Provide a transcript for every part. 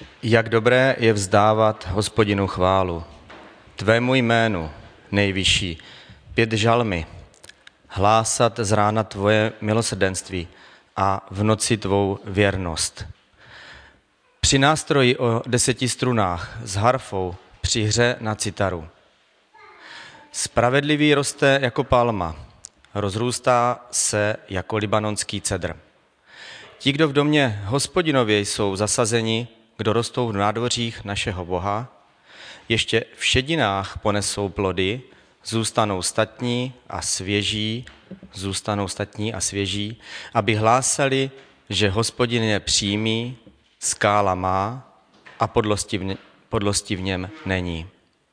Jak dobré je vzdávat Hospodinu chválu, tvému jménu, nejvyšší, 5 žalmy, hlásat z rána tvoje milosrdenství a v noci tvou věrnost. Při nástroji o 10 strunách s harfou při hře na citaru. Spravedlivý roste jako palma, rozrůstá se jako libanonský cedr. Ti, kdo v domě Hospodinově jsou zasazeni, kdo rostou v nádvořích našeho Boha, ještě v šedinách ponesou plody, zůstanou statní a svěží, aby hlásali, že Hospodin je přímý, skála má a podlosti v něm není.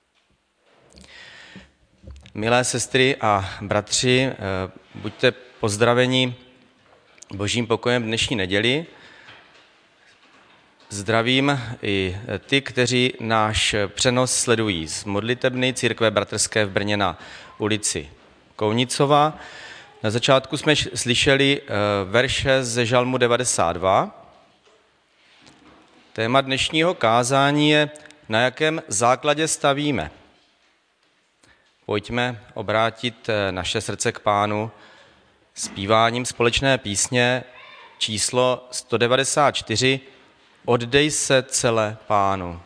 Milé sestry a bratři, buďte pozdraveni Božím pokojem dnešní neděli. Zdravím i ty, kteří náš přenos sledují z modlitebny Církve bratrské v Brně na ulici Kounicova. Na začátku jsme slyšeli verše ze žalmu 92. Téma dnešního kázání je, na jakém základě stavíme. Pojďme obrátit naše srdce k Pánu zpíváním společné písně číslo 194 Oddej se celé Pánu.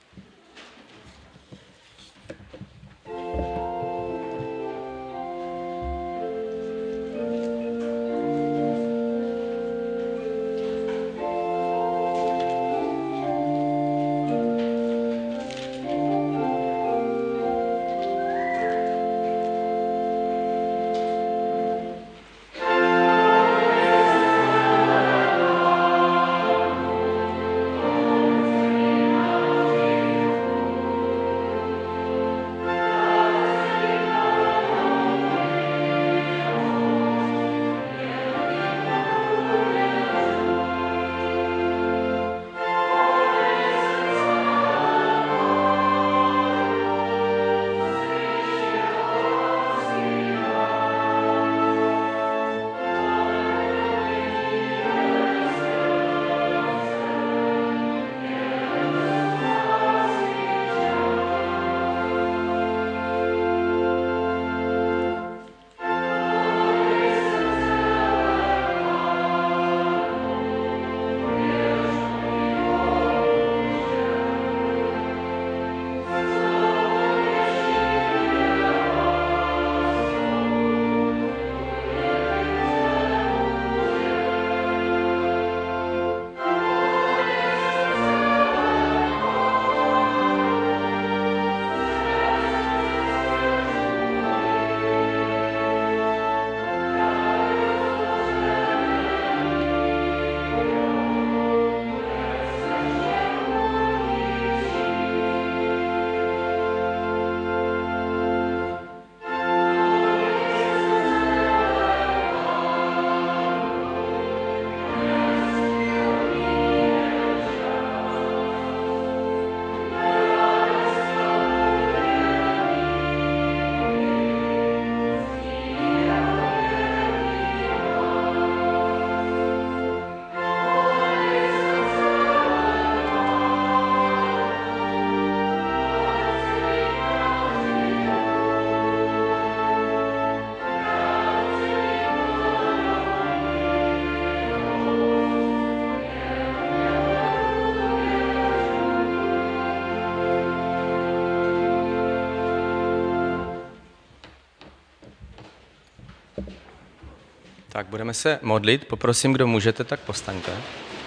Tak budeme se modlit. Poprosím, kdo můžete, tak postaňte.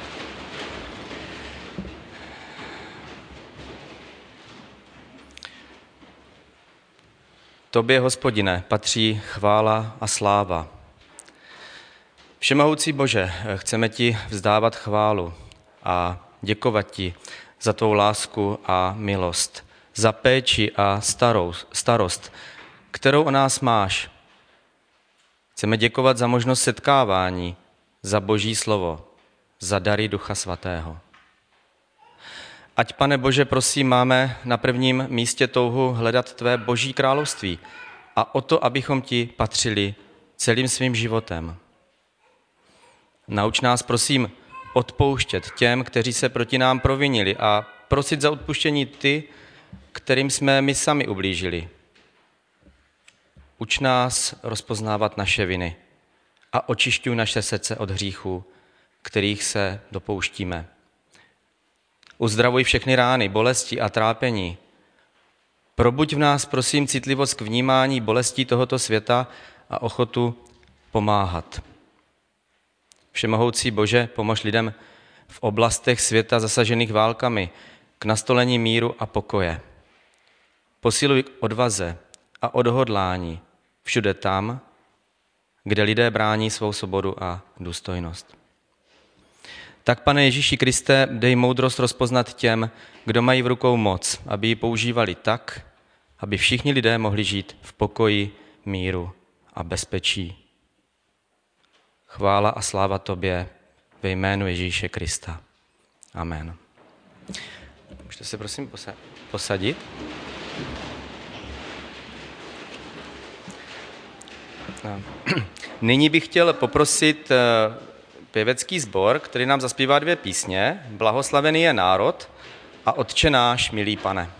Tobě, Hospodine, patří chvála a sláva. Všemohoucí Bože, chceme ti vzdávat chválu a děkovat ti za tvou lásku a milost, za péči a starost, kterou o nás máš. Chceme děkovat za možnost setkávání, za Boží slovo, za dary Ducha Svatého. Ať, Pane Bože, prosím, máme na prvním místě touhu hledat tvé Boží království a o to, abychom ti patřili celým svým životem. Nauč nás, prosím, odpouštět těm, kteří se proti nám provinili a prosit za odpuštění ty, kterým jsme my sami ublížili. Uč nás rozpoznávat naše viny a očišťuj naše srdce od hříchů, kterých se dopouštíme. Uzdravuj všechny rány, bolesti a trápení. Probuď v nás, prosím, citlivost k vnímání bolestí tohoto světa a ochotu pomáhat. Všemohoucí Bože, pomož lidem v oblastech světa zasažených válkami k nastolení míru a pokoje. Posiluj odvaze a odhodlání všude tam, kde lidé brání svou svobodu a důstojnost. Tak, Pane Ježíši Kriste, dej moudrost rozpoznat těm, kdo mají v rukou moc, aby ji používali tak, aby všichni lidé mohli žít v pokoji, míru a bezpečí. Chvála a sláva Tobě ve jménu Ježíše Krista. Amen. Můžete se prosím posadit? Nyní bych chtěl poprosit pěvecký sbor, který nám zaspívá 2 písně. Blahoslavený je národ a Otče náš, milý Pane.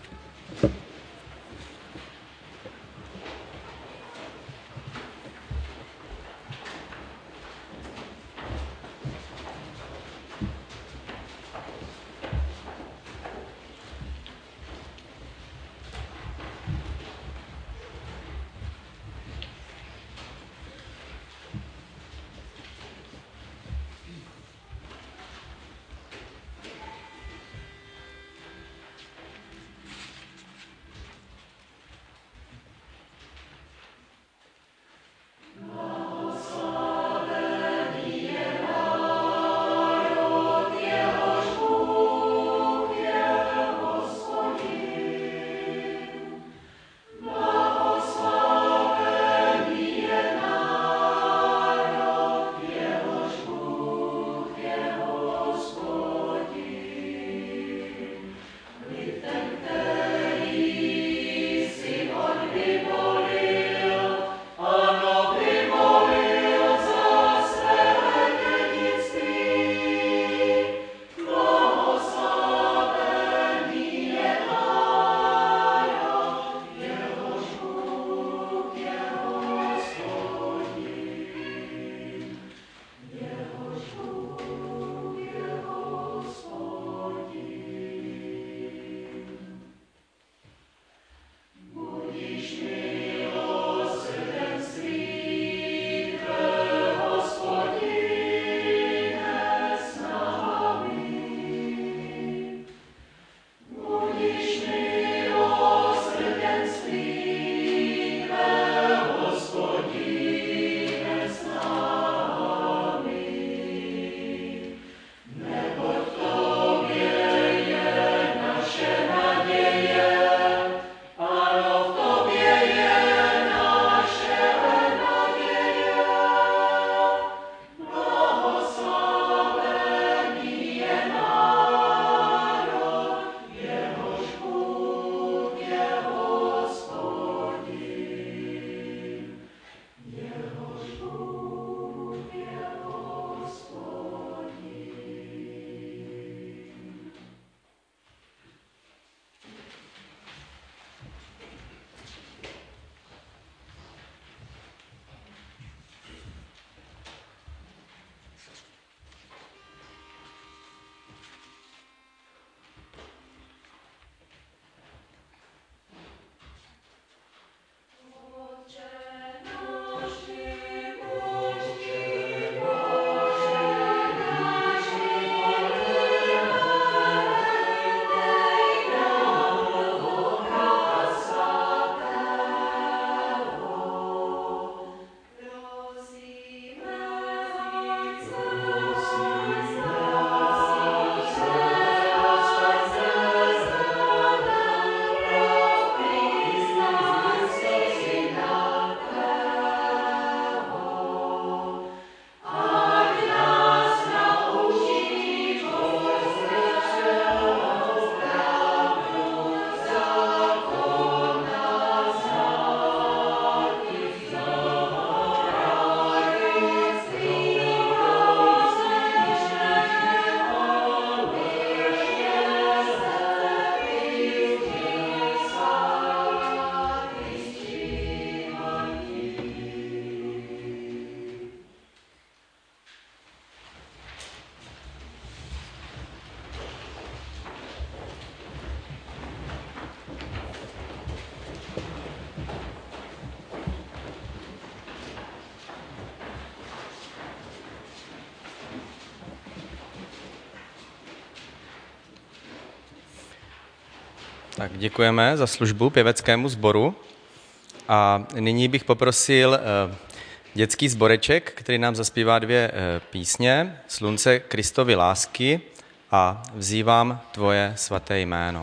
Tak děkujeme za službu pěveckému sboru a nyní bych poprosil dětský sboreček, který nám zaspívá 2 písně, Slunce Kristovy lásky a Vzývám tvoje svaté jméno.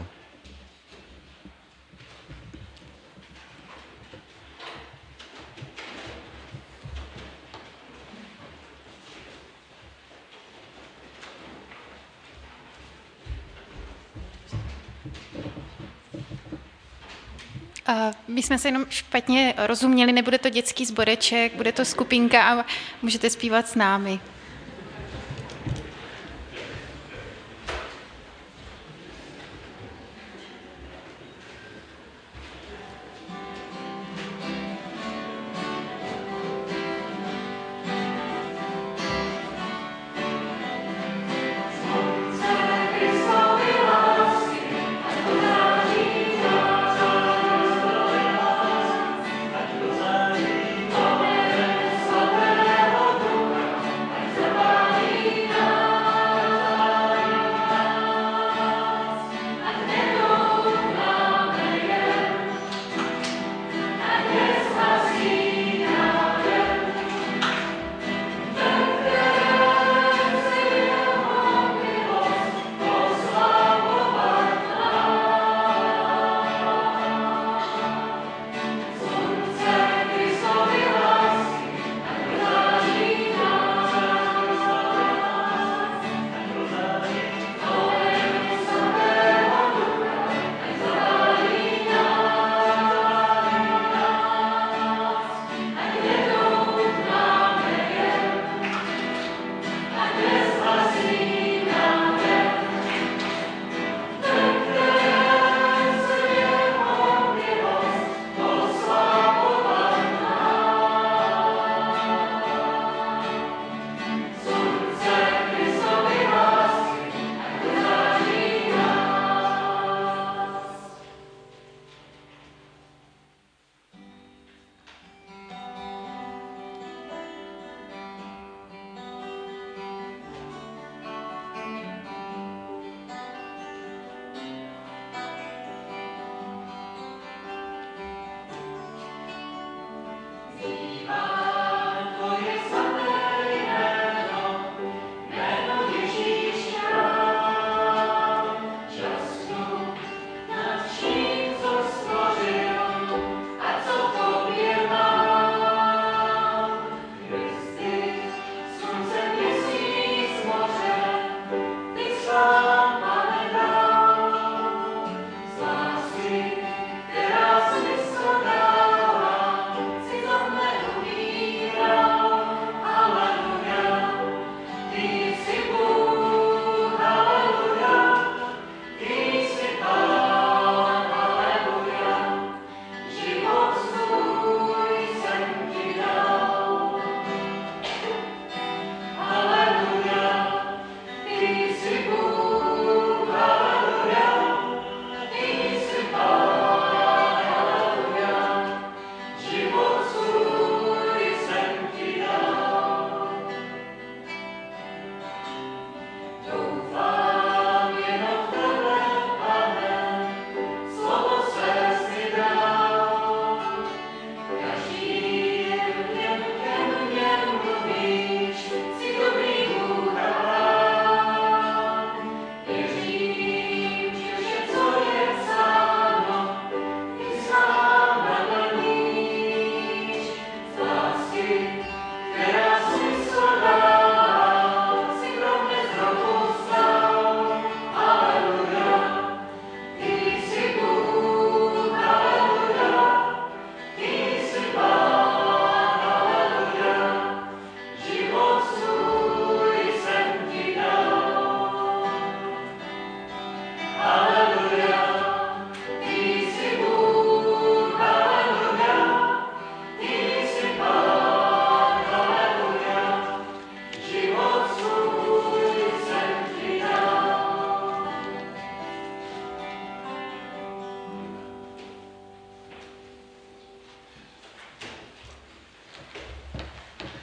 My jsme se jenom špatně rozuměli, nebude to dětský sboreček, bude to skupinka a můžete zpívat s námi.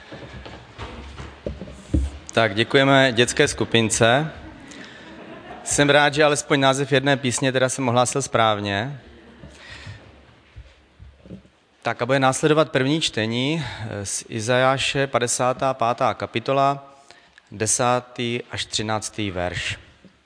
Tak děkujeme dětské skupince. Jsem rád, že alespoň název jedné písně teda jsem ohlásil správně. Tak a bude následovat první čtení z Izajáše 55. kapitola, 10. až 13. verš.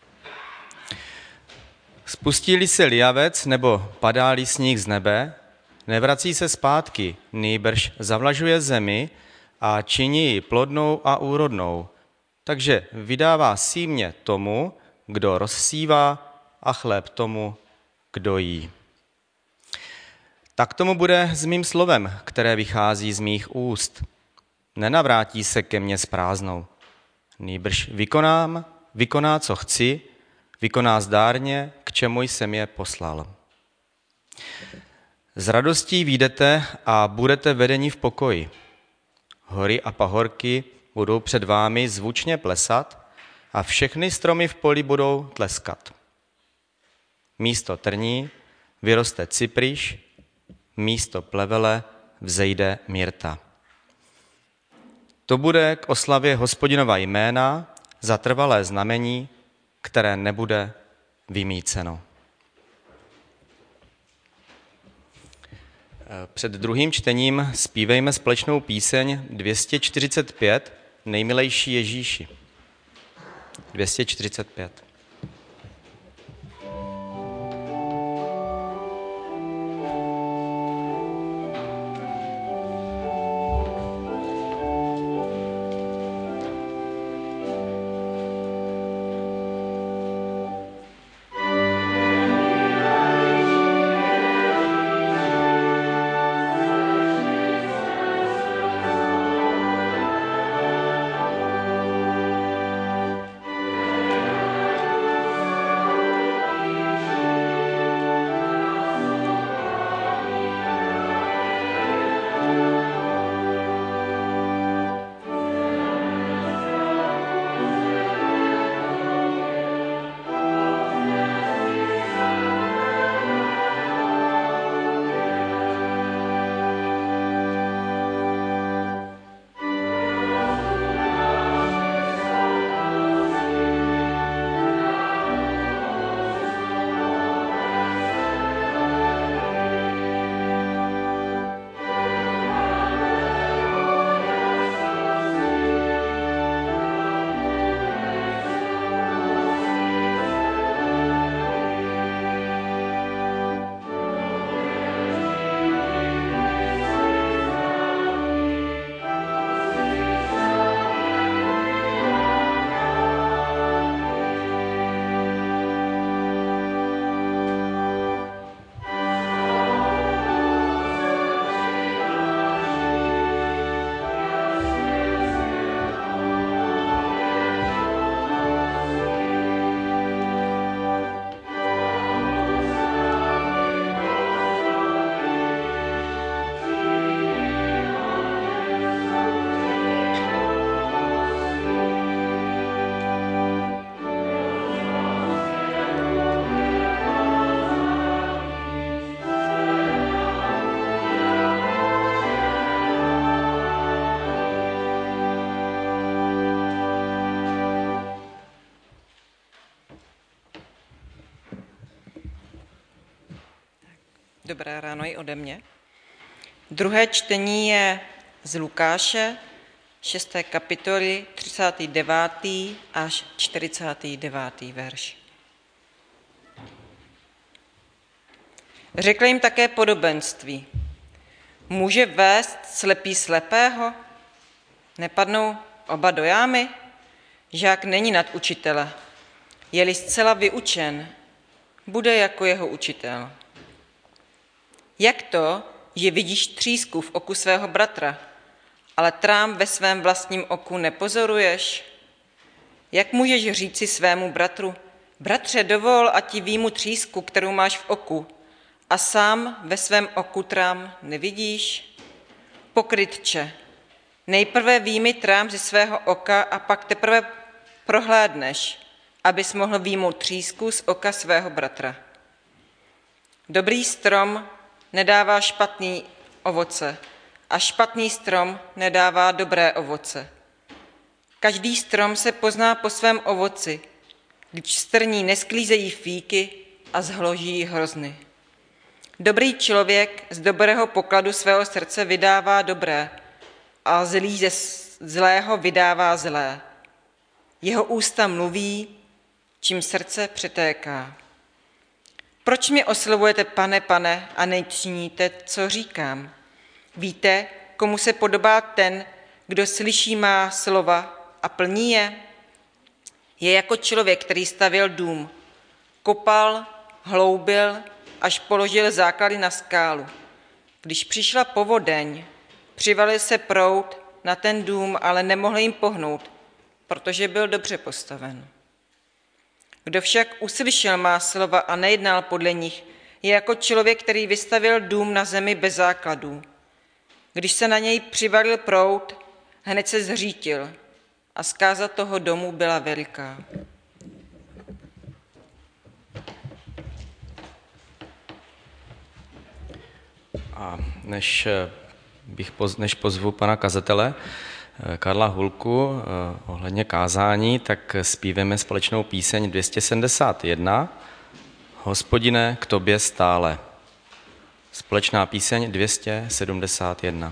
Spustí-li se lijavec nebo padá-li sníh z nebe, nevrací se zpátky, nýbrž zavlažuje zemi a činí ji plodnou a úrodnou. Takže vydává símě tomu, kdo rozsívá, a chléb tomu, kdo jí. Tak tomu bude s mým slovem, které vychází z mých úst. Nenavrátí se ke mně s prázdnou. Nýbrž vykoná, co chci, vykoná zdárně, k čemu jsem je poslal. S radostí vyjdete a budete vedeni v pokoji. Hory a pahorky budou před vámi zvučně plesat a všechny stromy v poli budou tleskat. Místo trní vyroste cypryš, místo plevele vzejde myrta. To bude k oslavě Hospodinova jména za trvalé znamení, které nebude vymýceno. Před druhým čtením zpívejme společnou píseň 245 Nejmilejší Ježíši. 245. Dobré ráno i ode mě. Druhé čtení je z Lukáše, 6. kapitoly, 39. až 49. verš. Řekl jim také podobenství. Může vést slepý slepého? Nepadnou oba do jámy? Žák není nad učitele. Je-li zcela vyučen, bude jako jeho učitel. Jak to, že vidíš třísku v oku svého bratra, ale trám ve svém vlastním oku nepozoruješ? Jak můžeš říci svému bratru, bratře, dovol, ať ti výjmu třísku, kterou máš v oku, a sám ve svém oku trám nevidíš? Pokrytče, nejprve výjmi trám ze svého oka a pak teprve prohlédneš, abys mohl výjmout třísku z oka svého bratra. Dobrý strom nedává špatný ovoce a špatný strom nedává dobré ovoce. Každý strom se pozná po svém ovoci. když strní nesklízejí fíky a zhloží hrozny. Dobrý člověk z dobrého pokladu svého srdce vydává dobré a zlý ze zlého vydává zlé. Jeho ústa mluví, čím srdce přetéká. Proč mě oslovujete pane, pane a nečiníte, co říkám? Víte, komu se podobá ten, kdo slyší má slova a plní je? Je jako člověk, který stavěl dům. Kopal, hloubil, až položil základy na skálu. Když přišla povodeň, přivalil se proud na ten dům, ale nemohl jim pohnout, protože byl dobře postaven. Kdo však uslyšel má slova a nejednal podle nich, je jako člověk, který vystavil dům na zemi bez základů. Když se na něj přivalil proud, hned se zřítil a zkáza toho domu byla veliká. A než pozvu pana kazatele Karla Hulku ohledně kázání, tak zpíveme společnou píseň 271 Hospodine, k tobě stále. Společná píseň 271.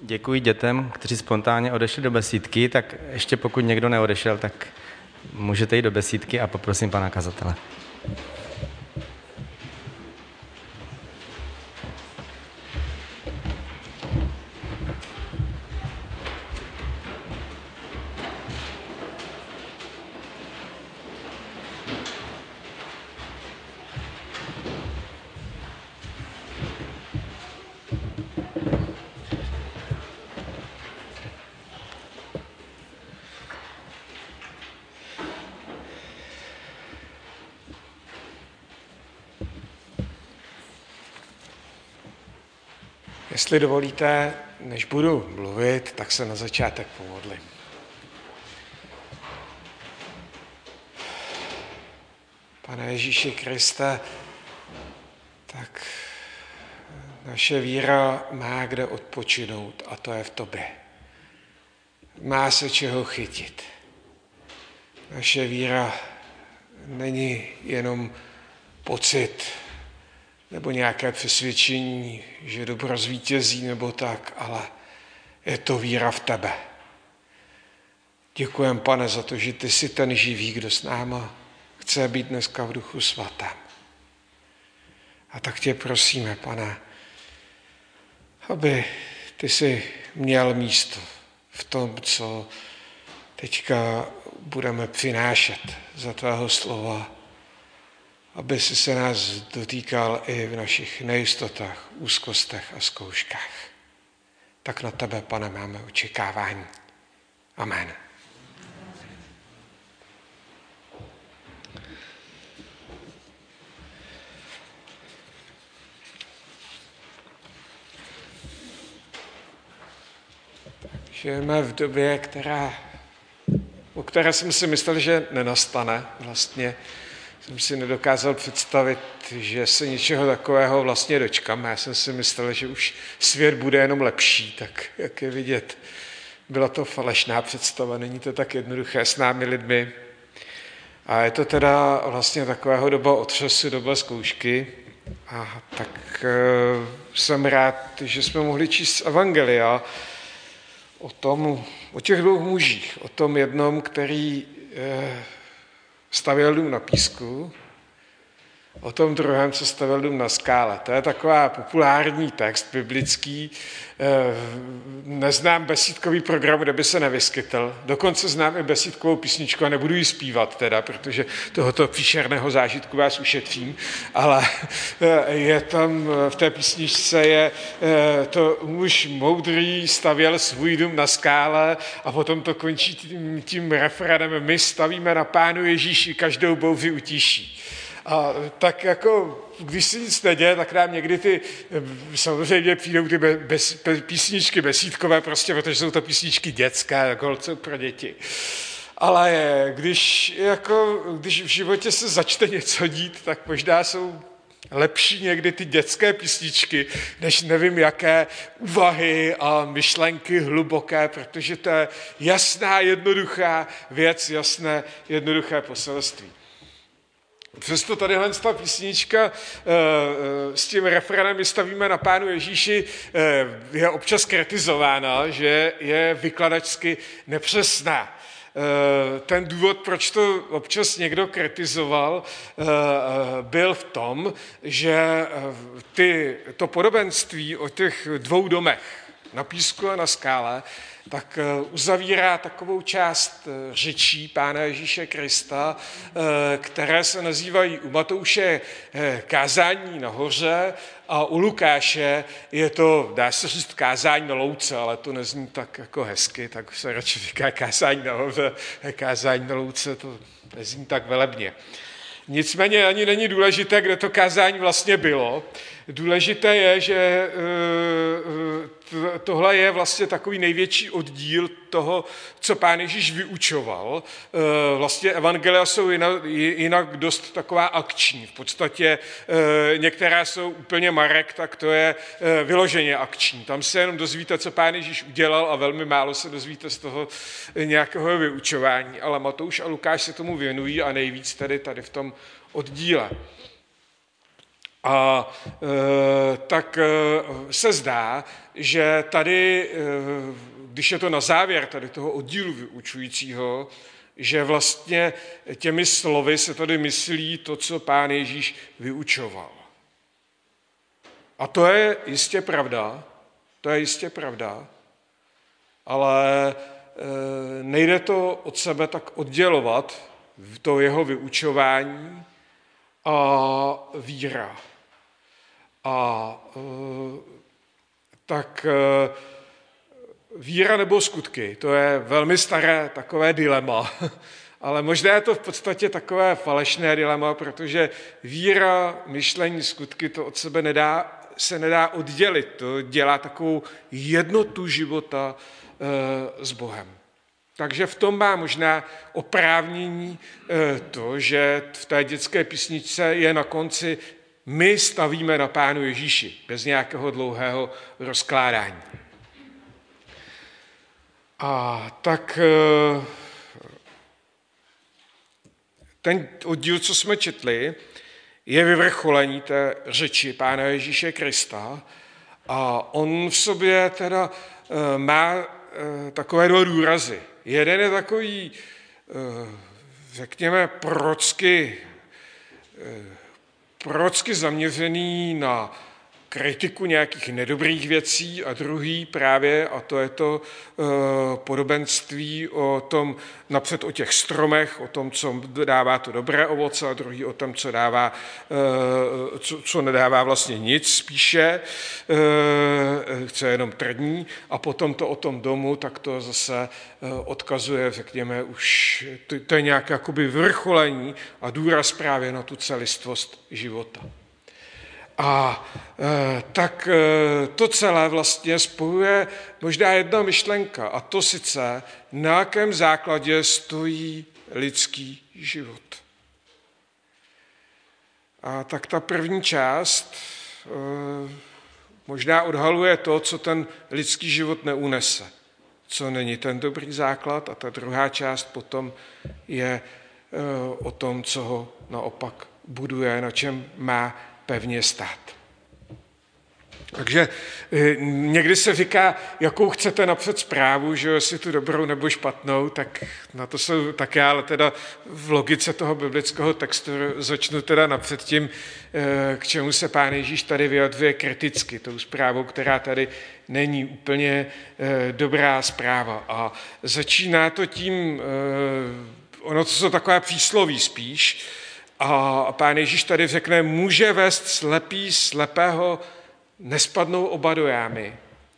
Děkuji dětem, kteří spontánně odešli do besídky, tak ještě pokud někdo neodešel, tak můžete jít do besídky a poprosím pana kazatele. Jestli dovolíte, než budu mluvit, tak se na začátek pomodlím. Pane Ježíši Kriste, tak naše víra má kde odpočinout a to je v tobě. Má se čeho chytit. Naše víra není jenom pocit nebo nějaké přesvědčení, že dobro zvítězí nebo tak, ale je to víra v tebe. Děkujem, Pane, za to, že ty jsi ten živý, kdo s náma chce být dneska v Duchu Svatém. A tak tě prosíme, Pane, aby ty jsi měl místo v tom, co teďka budeme přinášet za tvého slova, aby jsi se nás dotýkal i v našich nejistotách, úzkostech a zkouškách. Tak na tebe, Pane, máme očekávání. Amen. Žijeme v době, o které jsem si myslel, že nenastane. Vlastně jsem si nedokázal představit, že se něčeho takového vlastně dočkám. Já jsem si myslel, že už svět bude jenom lepší, tak jak je vidět, byla to falešná představa, není to tak jednoduché s námi lidmi. A je to teda vlastně takového doba otřesu, doba zkoušky. A tak jsem rád, že jsme mohli číst evangelia o těch dvou mužích, o tom jednom, který stavěl dům na písku, o tom druhém, co stavěl dům na skále. To je taková populární text biblický. Neznám besídkový program, kde by se nevyskytl. Dokonce znám i besídkovou písničku a nebudu ji zpívat teda, protože tohoto příšerného zážitku vás ušetřím. Ale je tam v té písničce je to muž moudrý stavěl svůj dům na skále a potom to končí tím refrénem: my stavíme na Pánu Ježíši, každou bouři utíší. A tak jako, když se nic neděje, tak nám někdy samozřejmě přijdou ty písničky besídkové, prostě, protože jsou to písničky dětské, jako pro děti. Ale když v životě se začne něco dít, tak možná jsou lepší někdy ty dětské písničky, než nevím jaké úvahy a myšlenky hluboké, protože to je jasná, jednoduchá věc, jasné, jednoduché poselství. Přesto tadyhle ta písnička s tím refrénem my stavíme na Pánu Ježíši je občas kritizována, že je vykladačsky nepřesná. Ten důvod, proč to občas někdo kritizoval, byl v tom, že to podobenství o těch dvou domech na písku a na skále, tak uzavírá takovou část řečí Pána Ježíše Krista, které se nazývají u Matouše kázání na hoře a u Lukáše je to, dá se říct, kázání na louce, ale to nezní tak jako hezky, tak se radši říká kázání na hoře, kázání na louce, to nezní tak velebně. Nicméně ani není důležité, kde to kázání vlastně bylo. Důležité je, že tohle je vlastně takový největší oddíl toho, co Pán Ježíš vyučoval. Vlastně evangelia jsou jinak dost taková akční. V podstatě některá jsou úplně Marek, tak to je vyloženě akční. Tam se jenom dozvíte, co Pán Ježíš udělal a velmi málo se dozvíte z toho nějakého vyučování. Ale Matouš a Lukáš se tomu věnují a nejvíc tady v tom oddíle. A tak se zdá, že tady, když je to na závěr tady toho oddílu vyučujícího, že vlastně těmi slovy se tady myslí to, co Pán Ježíš vyučoval. A to je jistě pravda, ale nejde to od sebe tak oddělovat, to jeho vyučování a víra. A tak víra nebo skutky, to je velmi staré takové dilema, ale možná je to v podstatě takové falešné dilema, protože víra, myšlení, skutky, to od sebe se nedá oddělit. To dělá takovou jednotu života s Bohem. Takže v tom má možná oprávnění to, že v té dětské písničce je na konci my stavíme na Pánu Ježíši, bez nějakého dlouhého rozkládání. A tak ten oddíl, co jsme četli, je vyvrcholení té řeči Pána Ježíše Krista a on v sobě teda má takové dva důrazy. Jeden je takový, řekněme, prorocky zaměřený na kritiku nějakých nedobrých věcí a druhý právě, a to je to podobenství o tom, napřed o těch stromech, o tom, co dává to dobré ovoce a druhý o tom, co nedává vlastně nic spíše, co je jenom trdní a potom to o tom domu, tak to zase odkazuje, řekněme, už to je nějaké jakoby vrcholení a důraz právě na tu celistvost života. A tak to celé vlastně spojuje možná jedna myšlenka, a to sice, na jakém základě stojí lidský život. A tak ta první část možná odhaluje to, co ten lidský život neunese, co není ten dobrý základ, a ta druhá část potom je o tom, co ho naopak buduje, na čem má pevně stát. Takže někdy se říká, jakou chcete napřed zprávu, že jestli tu dobrou nebo špatnou, tak na to jsou také, ale teda v logice toho biblického textu začnu teda napřed tím, k čemu se Pán Ježíš tady vyjadřuje kriticky, tou zprávou, která tady není úplně dobrá zpráva. A začíná to tím, ono to jsou takové přísloví spíš, a Pán Ježíš tady řekne, může vést slepý slepého, nespadnou oba do jámy.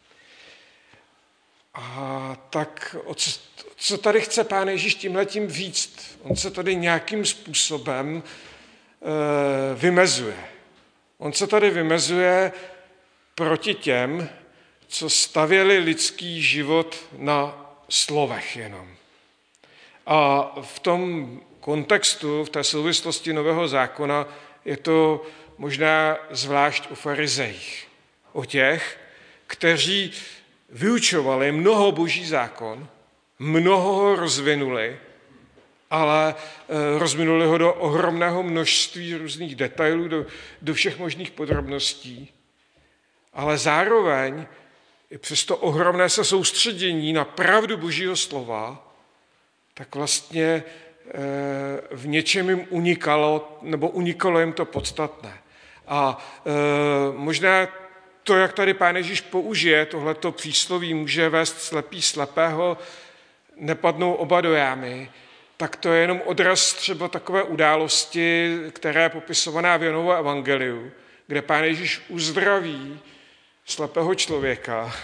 A tak co tady chce Pán Ježíš tímhletím říct? On se tady nějakým způsobem vymezuje. On se tady vymezuje proti těm, co stavěli lidský život na slovech jenom. A v tom kontextu, v té souvislosti Nového zákona, je to možná zvlášť o farizejích. O těch, kteří vyučovali mnoho boží zákon, mnoho ho rozvinuli, ale rozvinuli ho do ohromného množství různých detailů, do všech možných podrobností. Ale zároveň i přes to ohromné se soustředění na pravdu božího slova, tak vlastně v něčem jim unikalo jim to podstatné. A možná to, jak tady Pán Ježíš použije tohleto přísloví, může vést slepý slepého, nepadnou oba do jámy, tak to je jenom odraz třeba takové události, která je popisovaná v Janovu evangeliu, kde Pán Ježíš uzdraví slepého člověka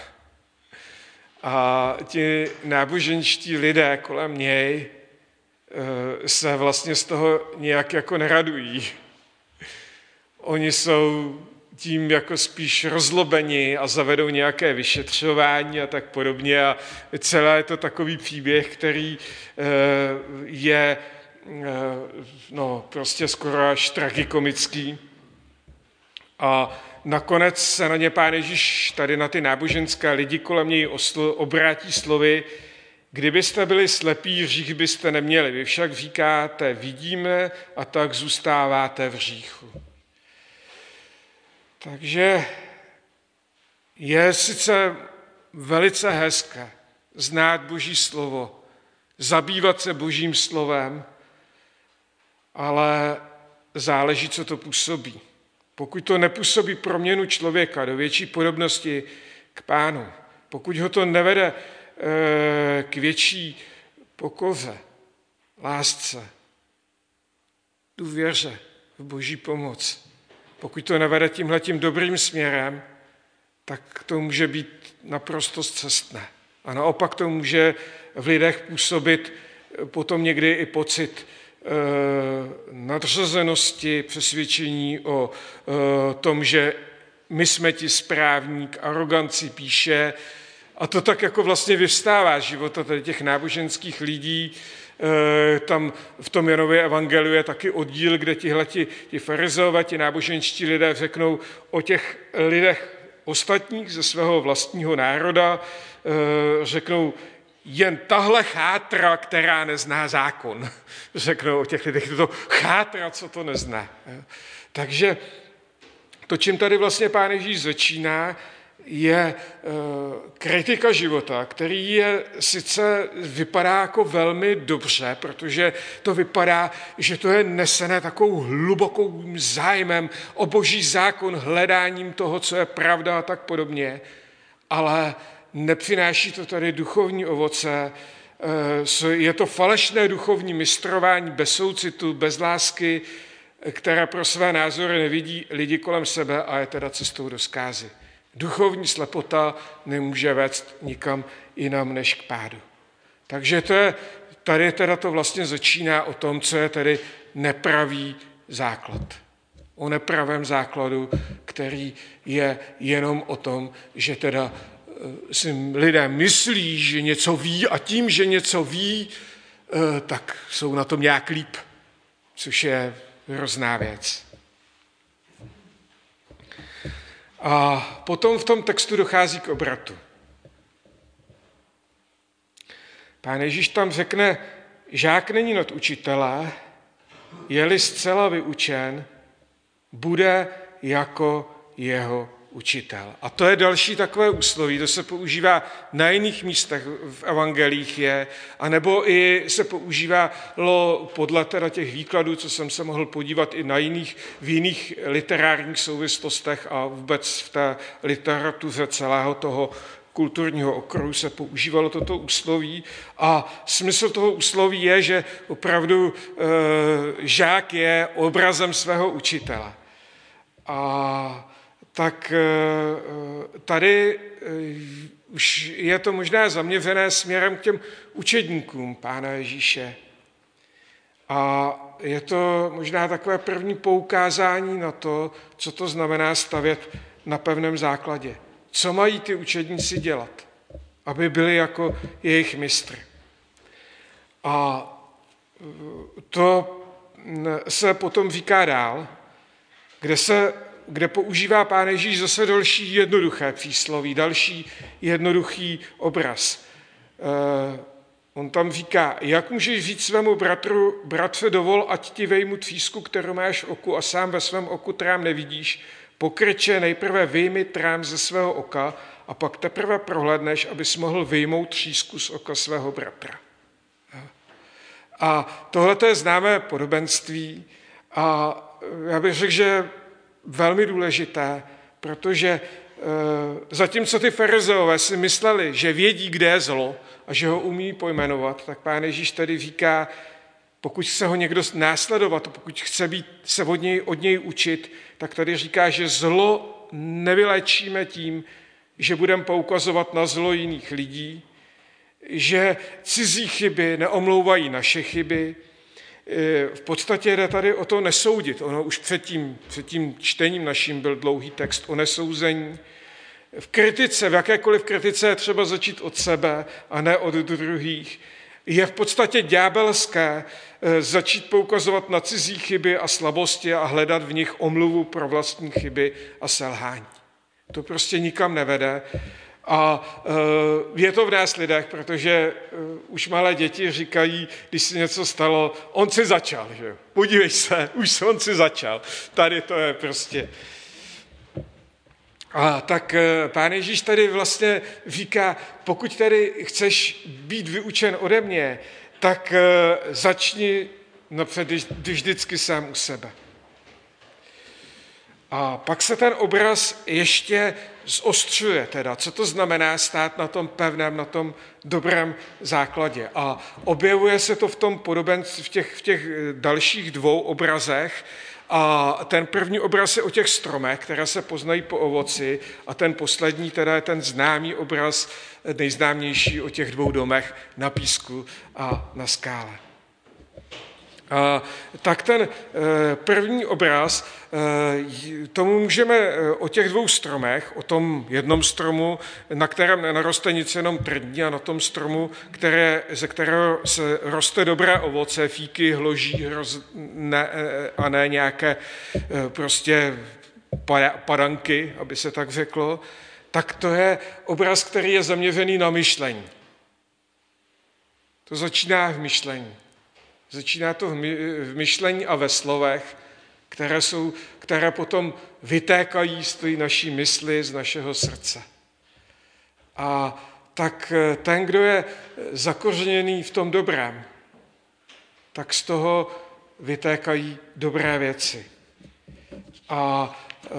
a ti náboženští lidé kolem něj se vlastně z toho nějak jako neradují. Oni jsou tím jako spíš rozlobeni a zavedou nějaké vyšetřování a tak podobně a celé je to takový příběh, který je prostě skoro až tragikomický. A nakonec se na ně Pán Ježíš tady na ty náboženské lidi kolem něj obrátí slovy, kdybyste byli slepí, hřích byste neměli. Vy však říkáte, vidíme a tak zůstáváte v hříchu. Takže je sice velice hezké znát Boží slovo, zabývat se Božím slovem, ale záleží, co to působí. Pokud to nepůsobí proměnu člověka do větší podobnosti k Pánu, pokud ho to nevede k větší pokoře, lásce, důvěře v Boží pomoc, pokud to nevede tímhletím dobrým směrem, tak to může být naprosto scestné. A naopak to může v lidech působit potom někdy i pocit nadřazenosti, přesvědčení o tom, že my jsme ti správní, k aroganci píše. A to tak jako vlastně vyvstává z života tady těch náboženských lidí. Tam v tom Janově evangeliu je taky oddíl, kde ti farizeové, ti náboženští lidé řeknou o těch lidech ostatních ze svého vlastního národa, řeknou jen tahle chátra, která nezná zákon. Řeknou o těch lidech, to chátra, co to nezná. Takže to, čím tady vlastně Pán Ježíš začíná, je kritika života, který je sice vypadá jako velmi dobře, protože to vypadá, že to je nesené takovou hlubokou zájmem o Boží zákon, hledáním toho, co je pravda a tak podobně, ale nepřináší to tady duchovní ovoce, je to falešné duchovní mistrování bez soucitu, bez lásky, která pro své názory nevidí lidi kolem sebe a je teda cestou do zkázy. Duchovní slepota nemůže vést nikam jinam než k pádu. Takže tady teda to vlastně začíná o tom, co je tedy nepravý základ. O nepravém základu, který je jenom o tom, že teda si lidé myslí, že něco ví a tím, že něco ví, tak jsou na tom nějak líp, což je hrozná věc. A potom v tom textu dochází k obratu. Pán Ježíš tam řekne, žák není nad učitele, je-li zcela vyučen, bude jako jeho učitel. A to je další takové úsloví, to se používá na jiných místech v evangelích anebo i se používalo podle teda těch výkladů, co jsem se mohl podívat i v jiných literárních souvislostech a vůbec v té literatuře celého toho kulturního okruhu se používalo toto úsloví a smysl toho úsloví je, že opravdu žák je obrazem svého učitele. A tak tady už je to možná zaměřené směrem k těm učedníkům Pána Ježíše. A je to možná takové první poukázání na to, co to znamená stavět na pevném základě. Co mají ty učedníci dělat, aby byli jako jejich mistr. A to se potom říká dál, kde používá Pán Ježíš zase další jednoduché přísloví, další jednoduchý obraz. On tam říká, jak můžeš říct svému bratru, bratře, dovol, ať ti vejmu třísku, kterou máš v oku a sám ve svém oku trám nevidíš, pokryče, nejprve vyjmi trám ze svého oka a pak teprve prohlédneš, abys mohl vyjmout třísku z oka svého bratra. A tohle je známé podobenství a já bych řekl, že velmi důležité, protože zatímco ty farizeové si mysleli, že vědí, kde je zlo a že ho umí pojmenovat, tak Pán Ježíš tady říká, pokud chce ho někdo následovat, pokud chce být se od něj učit, tak tady říká, že zlo nevyléčíme tím, že budeme poukazovat na zlo jiných lidí, že cizí chyby neomlouvají naše chyby. V podstatě jde tady o to nesoudit. Ono už před tím čtením naším byl dlouhý text o nesouzení. V jakékoliv kritice je třeba začít od sebe a ne od druhých. Je v podstatě ďábelské začít poukazovat na cizí chyby a slabosti a hledat v nich omluvu pro vlastní chyby a selhání. To prostě nikam nevede. A je to v nás lidech, protože už malé děti říkají, když se něco stalo, on si začal, že jo? Podívej se, už on si začal. Tady to je prostě. A tak Pán Ježíš tady vlastně říká, pokud tady chceš být vyučen ode mě, tak začni napřed vždycky sám u sebe. A pak se ten obraz ještě zostřuje, teda, co to znamená stát na tom pevném, na tom dobrém základě. A objevuje se to v tom podobenství, v těch dalších dvou obrazech. A ten první obraz je o těch stromech, které se poznají po ovoci, a ten poslední teda je ten známý obraz, nejznámější o těch dvou domech na písku a na skále. Tak ten první obraz, tomu můžeme o těch dvou stromech, o tom jednom stromu, na kterém nenaroste nic, jenom trní, a na tom stromu, ze kterého se roste dobré ovoce, fíky, hloží a ne nějaké prostě padanky, aby se tak řeklo, tak to je obraz, který je zaměřený na myšlení. To začíná v myšlení. Začíná to v myšlení a ve slovech, které potom vytékají z té naší mysli, z našeho srdce. A tak ten, kdo je zakořeněný v tom dobrém, tak z toho vytékají dobré věci. A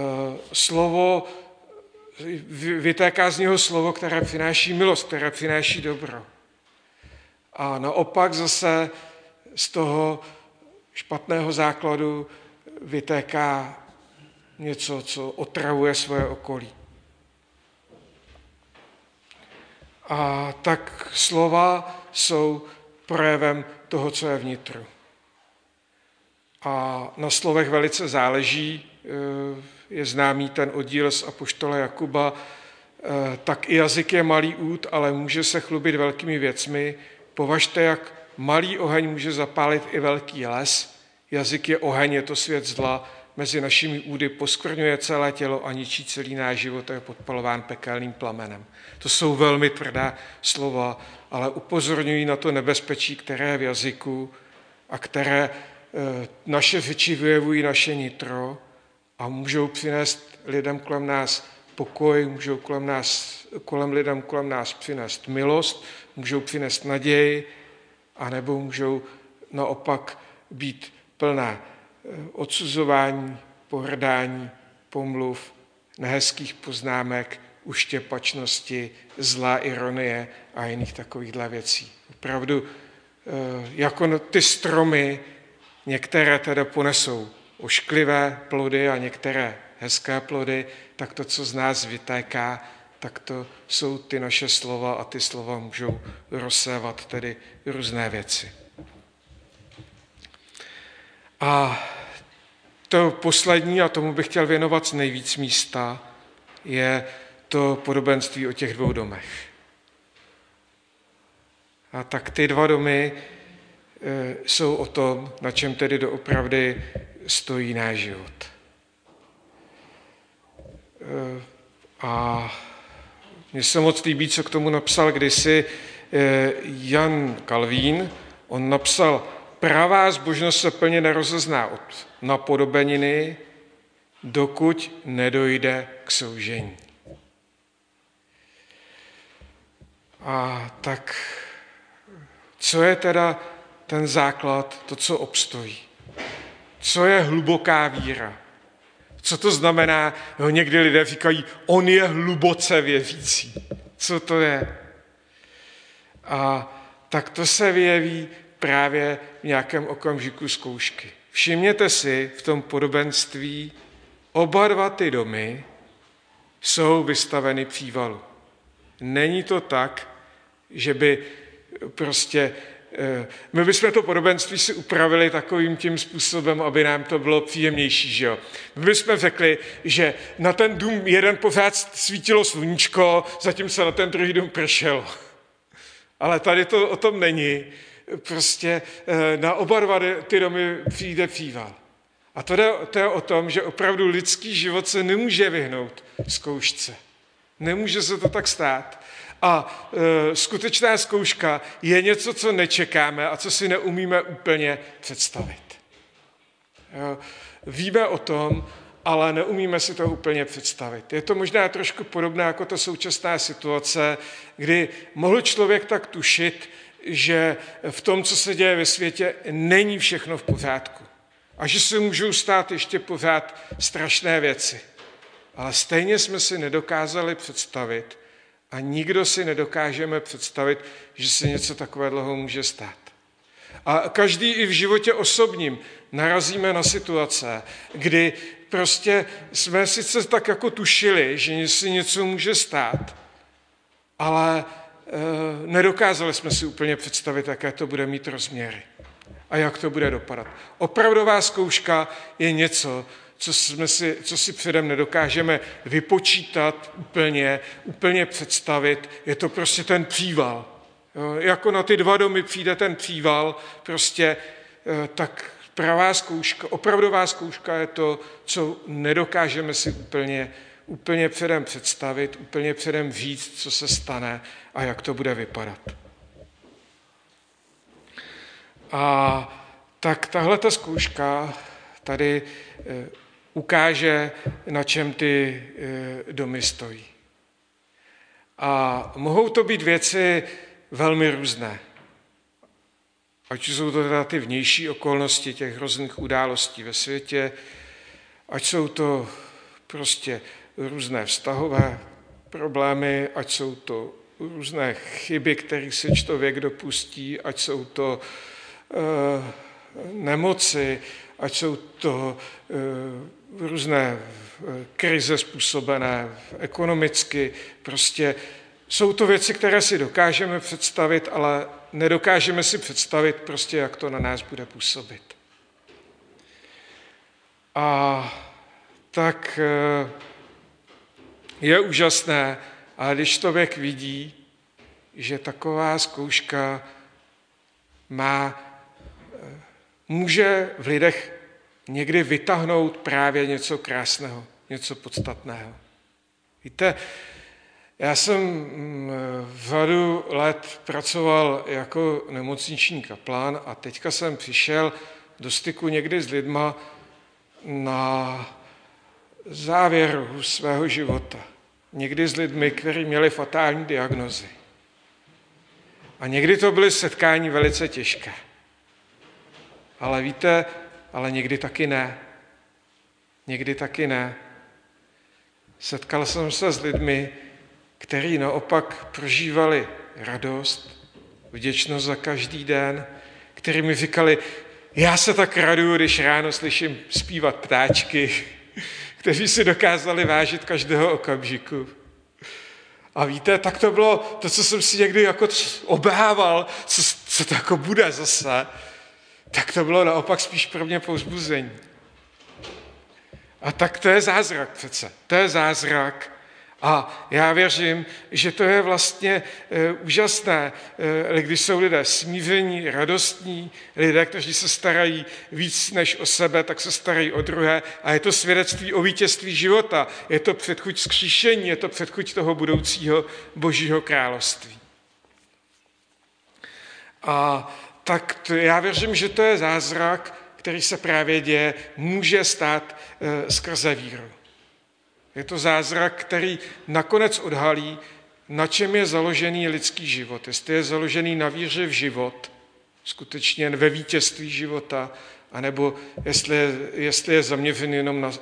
vytéká z něho slovo, které přináší milost, které přináší dobro. A naopak zase z toho špatného základu vytéká něco, co otravuje svoje okolí. A tak slova jsou projevem toho, co je vnitru. A na slovech velice záleží, je známý ten oddíl z apoštola Jakuba, tak i jazyk je malý út, ale může se chlubit velkými věcmi. Považte, jak malý oheň může zapálit i velký les. Jazyk je oheň, je to svět zla, mezi našimi údy poskvrňuje celé tělo a ničí celý náš život a je podpalován pekelným plamenem. To jsou velmi tvrdá slova, ale upozorňují na to nebezpečí, které je v jazyku a které naše řeči vyjevují naše nitro a můžou přinést lidem kolem nás pokoj, můžou lidem kolem nás přinést milost, můžou přinést naději, anebo můžou naopak být plná odsuzování, pohrdání, pomluv, nehezkých poznámek, uštěpačnosti, zlá ironie a jiných takovýchhle věcí. Opravdu, jako ty stromy, některé teda ponesou ošklivé plody a některé hezké plody, tak to, co z nás vytéká, tak to jsou ty naše slova a ty slova můžou rozsévat tedy různé věci. A to poslední, a tomu bych chtěl věnovat nejvíc místa, je to podobenství o těch dvou domech. A tak ty dva domy jsou o tom, na čem tedy doopravdy stojí náš život. A mně se moc líbí, co k tomu napsal kdysi Jan Kalvín. On napsal: pravá zbožnost se plně nerozezná od napodobeniny, dokud nedojde k soužení. A tak co je teda ten základ, to, co obstojí? Co je hluboká víra? Co to znamená? No, někdy lidé říkají, on je hluboce věřící. Co to je? A tak to se vyjeví právě v nějakém okamžiku zkoušky. Všimněte si, v tom podobenství oba dva ty domy jsou vystaveny přívalu. Není to tak, že by prostě... My bychom to podobenství si upravili takovým tím způsobem, aby nám to bylo příjemnější, že jo. My bychom řekli, že na ten dům jeden pořád svítilo sluníčko, zatímco na ten druhý dům pršelo. Ale tady to o tom není. Prostě na oba dva ty domy přijde příval. A to je o tom, že opravdu lidský život se nemůže vyhnout zkoušce. Nemůže se to tak stát. A skutečná zkouška je něco, co nečekáme a co si neumíme úplně představit. Víme o tom ale neumíme si to úplně představit. Je to možná trošku podobné jako ta současná situace, kdy mohl člověk tak tušit, že v tom, co se děje ve světě, není všechno v pořádku. A že se můžou stát ještě pořád strašné věci. Ale stejně jsme si nedokázali představit a nikdo si nedokážeme představit, že se něco takového může stát. A každý i v životě osobním narazíme na situace, kdy prostě jsme sice tak jako tušili, že si něco může stát, ale nedokázali jsme si úplně představit, jaké to bude mít rozměry a jak to bude dopadat. Opravdová zkouška je něco, co si předem nedokážeme vypočítat úplně představit. Je to prostě ten příval. Jo, jako na ty 2 domy přijde ten příval, prostě tak pravá zkouška, opravdová zkouška je to, co nedokážeme si úplně předem představit, úplně předem říct, co se stane a jak to bude vypadat. A tak tahle ta zkouška tady ukáže, na čem ty domy stojí. A mohou to být věci velmi různé. Ať jsou to teda ty vnější okolnosti těch hrozných událostí ve světě, ať jsou to prostě různé vztahové problémy, ať jsou to různé chyby, které se člověk dopustí, ať jsou to nemoci, ať jsou to různé krize způsobené ekonomicky. Prostě jsou to věci, které si dokážeme představit, ale nedokážeme si představit prostě, jak to na nás bude působit. A tak je úžasné, ale když člověk vidí, že taková zkouška může v lidech někdy vytáhnout právě něco krásného, něco podstatného. Víte, já jsem řadu let pracoval jako nemocniční kaplan a teďka jsem přišel do styku někdy s lidma na závěru svého života. Někdy s lidmi, kteří měli fatální diagnózy. A někdy to byly setkání velice těžké. Ale víte, ale někdy taky ne. Někdy taky ne. Setkal jsem se s lidmi, kteří naopak prožívali radost, vděčnost za každý den, kteří mi říkali, já se tak raduju, když ráno slyším zpívat ptáčky, kteří si dokázali vážit každého okamžiku. A víte, tak to bylo to, co jsem si někdy jako obával, co to jako bude zase, tak to bylo naopak spíš pro mě povzbuzení. A tak to je zázrak přece. To je zázrak. A já věřím, že to je vlastně úžasné, když jsou lidé smíření, radostní, lidé, kteří se starají víc než o sebe, tak se starají o druhé. A je to svědectví o vítězství života. Je to předchuť vzkříšení, je to předchuť toho budoucího Božího království. A tak já věřím, že to je zázrak, který se právě děje, může stát skrze víru. Je to zázrak, který nakonec odhalí, na čem je založený lidský život. Jestli je založený na víře v život, skutečně ve vítězství života, anebo jestli je zaměřený jenom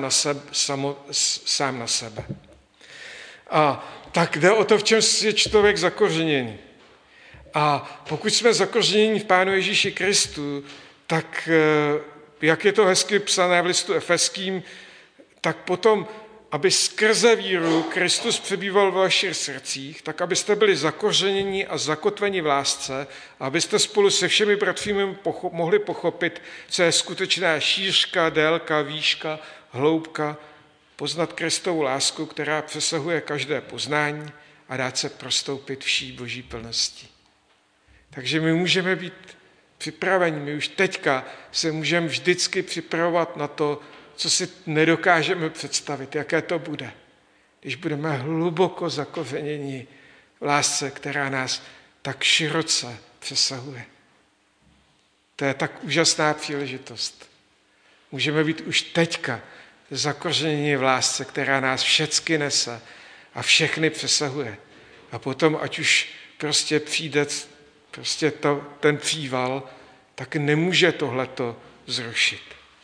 sám na sebe. A tak jde o to, v čem je člověk zakořeněný. A pokud jsme zakořenění v Pánu Ježíši Kristu, tak jak je to hezky psané v listu Efeským, tak potom, aby skrze víru Kristus přebýval v vašich srdcích, tak abyste byli zakořeněni a zakotveni v lásce, abyste spolu se všemi bratřími mohli pochopit, co je skutečná šířka, délka, výška, hloubka, poznat Kristovu lásku, která přesahuje každé poznání a dát se prostoupit vší Boží plnosti. Takže my můžeme být připraveni, my už teďka se můžeme vždycky připravovat na to, co si nedokážeme představit, jaké to bude, když budeme hluboko zakořeněni v lásce, která nás tak široce přesahuje. To je tak úžasná příležitost. Můžeme být už teďka zakořeněni v lásce, která nás všecky nese a všechny přesahuje. A potom, ať už prostě přijde ten příval, tak nemůže tohleto zrušit.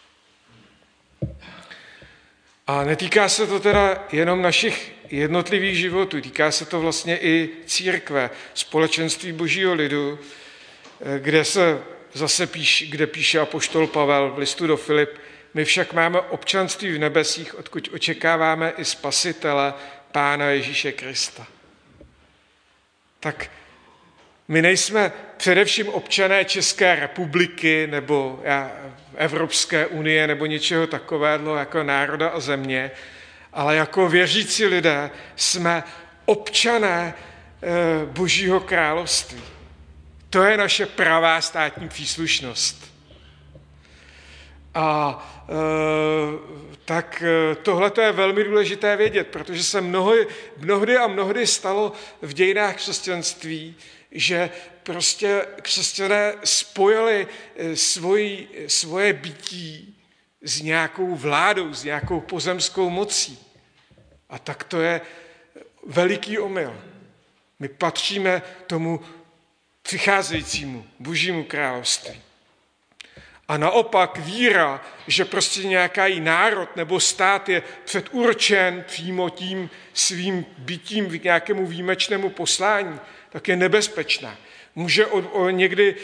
A netýká se to teda jenom našich jednotlivých životů, týká se to vlastně i církve, společenství Božího lidu, kde píše apoštol Pavel v listu do Filip, my však máme občanství v nebesích, odkud očekáváme i Spasitele, Pána Ježíše Krista. Tak my nejsme především občané České republiky nebo Evropské unie nebo něčeho takového jako národa a země, ale jako věřící lidé jsme občané Božího království. To je naše pravá státní příslušnost. A tak tohle je velmi důležité vědět, protože se mnohdy stalo v dějinách křesťanství, že prostě křesťané spojili svoje bytí s nějakou vládou, s nějakou pozemskou mocí. A tak to je veliký omyl. My patříme tomu přicházejícímu Božímu království. A naopak víra, že prostě nějaký národ nebo stát je předurčen přímo tím svým bytím k nějakému výjimečnému poslání, tak je nebezpečná. Může někdy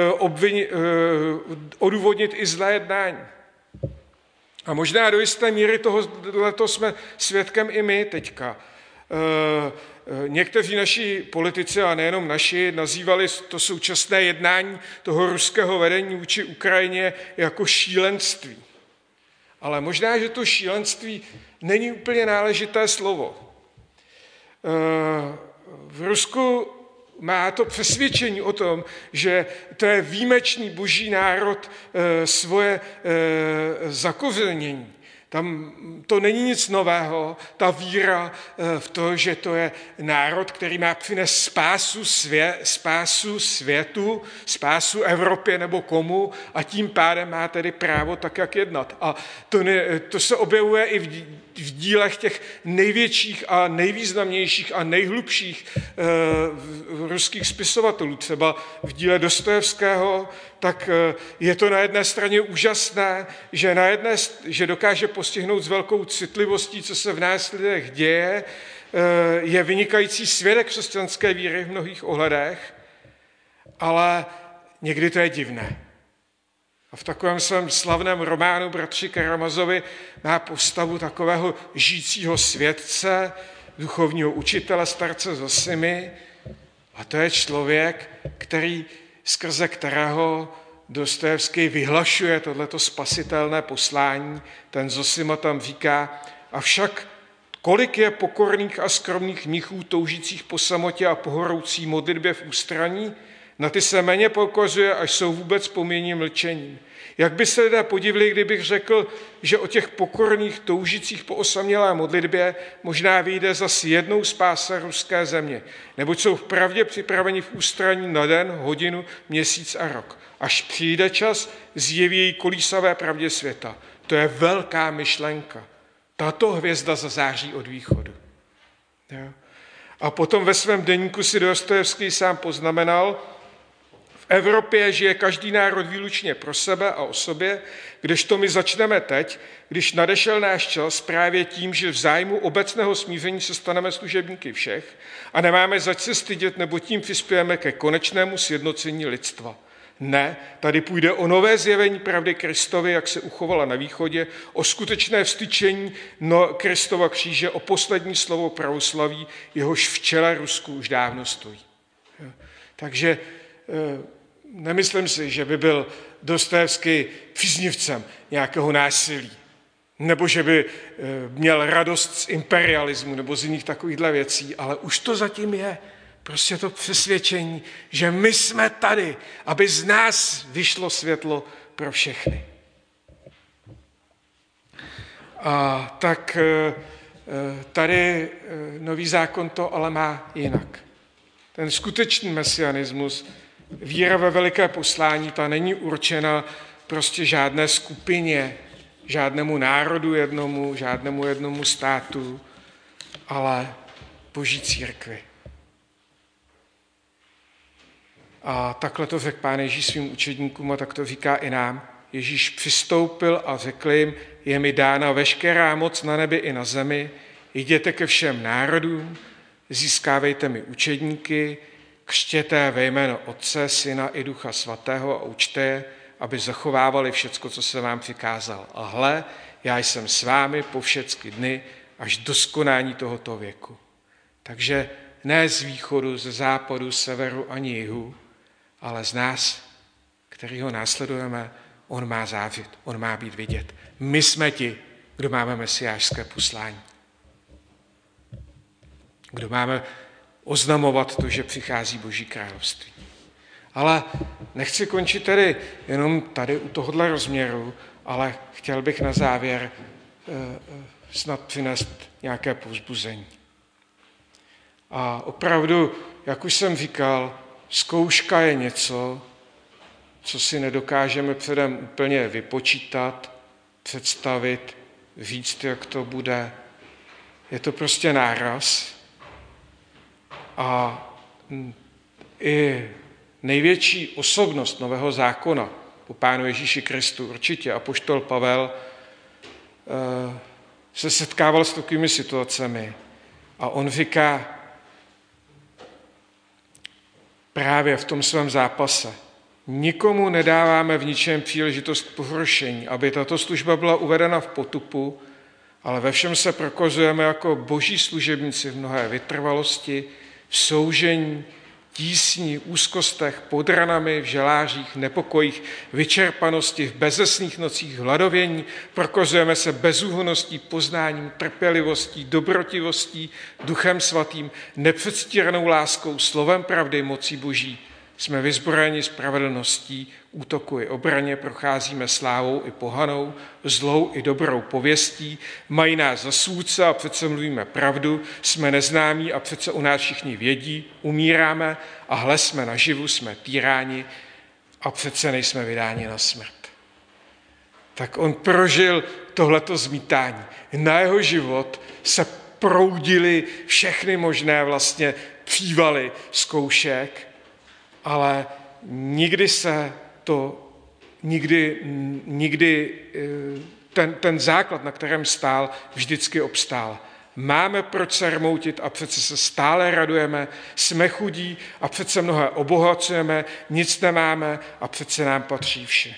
odůvodnit i zlé jednání. A možná do jisté míry tohoto jsme svědkem i my teďka. Někteří naši politici, a nejenom naši, nazývali to současné jednání toho ruského vedení vůči Ukrajině jako šílenství. Ale možná, že to šílenství není úplně náležité slovo. V Rusku má to přesvědčení o tom, že to je výjimečný boží národ svoje zakořenění. Tam to není nic nového, ta víra v to, že to je národ, který má přinést spásu světu, spásu Evropě nebo komu a tím pádem má tedy právo tak, jak jednat. A to se objevuje i v dílech těch největších a nejvýznamnějších a nejhlubších ruských spisovatelů. Třeba v díle Dostojevského, tak je to na jedné straně úžasné, že dokáže postihnout s velkou citlivostí, co se v nás lidech děje, je vynikající svědek křesťanské víry v mnohých ohledech, ale někdy to je divné. A v takovém svém slavném románu Bratři Karamazovi má postavu takového žijícího svědce, duchovního učitele, starce Zosimy, a to je člověk, skrze kterého Dostojevský vyhlašuje tohleto spasitelné poslání. Ten Zosima tam říká, avšak kolik je pokorných a skromných mnichů toužících po samotě a pohoroucí modlitbě v ústraní, na ty se méně poukazuje, až jsou vůbec pomění mlčením. Jak by se lidé podivili, kdybych řekl, že o těch pokorných toužících po osamělé modlitbě možná vyjde zas jednou spása ruské země, neboť jsou vpravdě připraveni v ústraní na den, hodinu, měsíc a rok. Až přijde čas, zjeví její kolísavé pravdě světa. To je velká myšlenka. Tato hvězda zazáří od východu. Jo? A potom ve svém deníku si Dostojevský sám poznamenal, v Evropě žije každý národ výlučně pro sebe a o sobě, kdežto my začneme teď, když nadešel náš čas právě tím, že v zájmu obecného smíření se staneme služebníky všech a nemáme zač se stydět, nebo tím přispějeme ke konečnému sjednocení lidstva. Ne, tady půjde o nové zjevení pravdy Kristovy, jak se uchovala na východě, o skutečné vstyčení Kristova kříže, o poslední slovo pravoslaví, jehož v čele Rusku už dávno stojí. Takže nemyslím si, že by byl Dostojevský příznivcem nějakého násilí, nebo že by měl radost z imperialismu nebo z jiných takovýchhle věcí, ale už to zatím je. Prostě to přesvědčení, že my jsme tady, aby z nás vyšlo světlo pro všechny. A tak tady Nový zákon to ale má jinak. Ten skutečný mesianismus, víra ve veliké poslání, ta není určena prostě žádné skupině, žádnému národu jednomu, žádnému jednomu státu, ale Boží církvi. A takhle to řekl Pán Ježíš svým učedníkům a tak to říká i nám. Ježíš přistoupil a řekl jim, je mi dána veškerá moc na nebi i na zemi, jděte ke všem národům, získávejte mi učedníky, křtěte ve jméno Otce, Syna i Ducha Svatého a učte je, aby zachovávali všecko, co jsem vám přikázal. A hle, já jsem s vámi po všechny dny až do skonání tohoto věku. Takže ne z východu, ze západu, severu ani jihu, ale z nás, který ho následujeme, on má zářit, on má být vidět. My jsme ti, kdo máme mesiášské poslání. Kdo máme oznamovat to, že přichází Boží království. Ale nechci končit tedy jenom tady u tohohle rozměru, ale chtěl bych na závěr snad přinést nějaké povzbuzení. A opravdu, jak už jsem říkal, zkouška je něco, co si nedokážeme předem úplně vypočítat, představit, říct, jak to bude. Je to prostě náraz. A i největší osobnost Nového zákona po Pánu Ježíši Kristu, určitě apoštol Pavel, se setkával s takovými situacemi a on říká právě v tom svém zápase, nikomu nedáváme v ničem příležitost k pohoršení, aby tato služba byla uvedena v potupu, ale ve všem se prokazujeme jako boží služebníci v mnohé vytrvalosti, v soužení, tísni, úzkostech, pod ranami, v želářích, nepokojích, vyčerpanosti, v bezesných nocích, hladovění, prokazujeme se bezúhonností, poznáním, trpělivostí, dobrotivostí, Duchem Svatým, nepředstíranou láskou, slovem pravdy, mocí Boží. Jsme vyzbrojeni spravedlností, útoku i obraně, procházíme slávou i pohanou, zlou i dobrou pověstí, mají nás za svůdce a přece mluvíme pravdu, jsme neznámí a přece u nás všichni vědí, umíráme a hle jsme naživu, jsme týráni a přece nejsme vydáni na smrt. Tak on prožil tohleto zmítání. Na jeho život se proudily všechny možné vlastně přívaly zkoušek, ale nikdy ten základ, na kterém stál, vždycky obstál. Máme proč se rmoutit a přece se stále radujeme, jsme chudí a přece mnohé obohacujeme, nic nemáme a přece nám patří vše.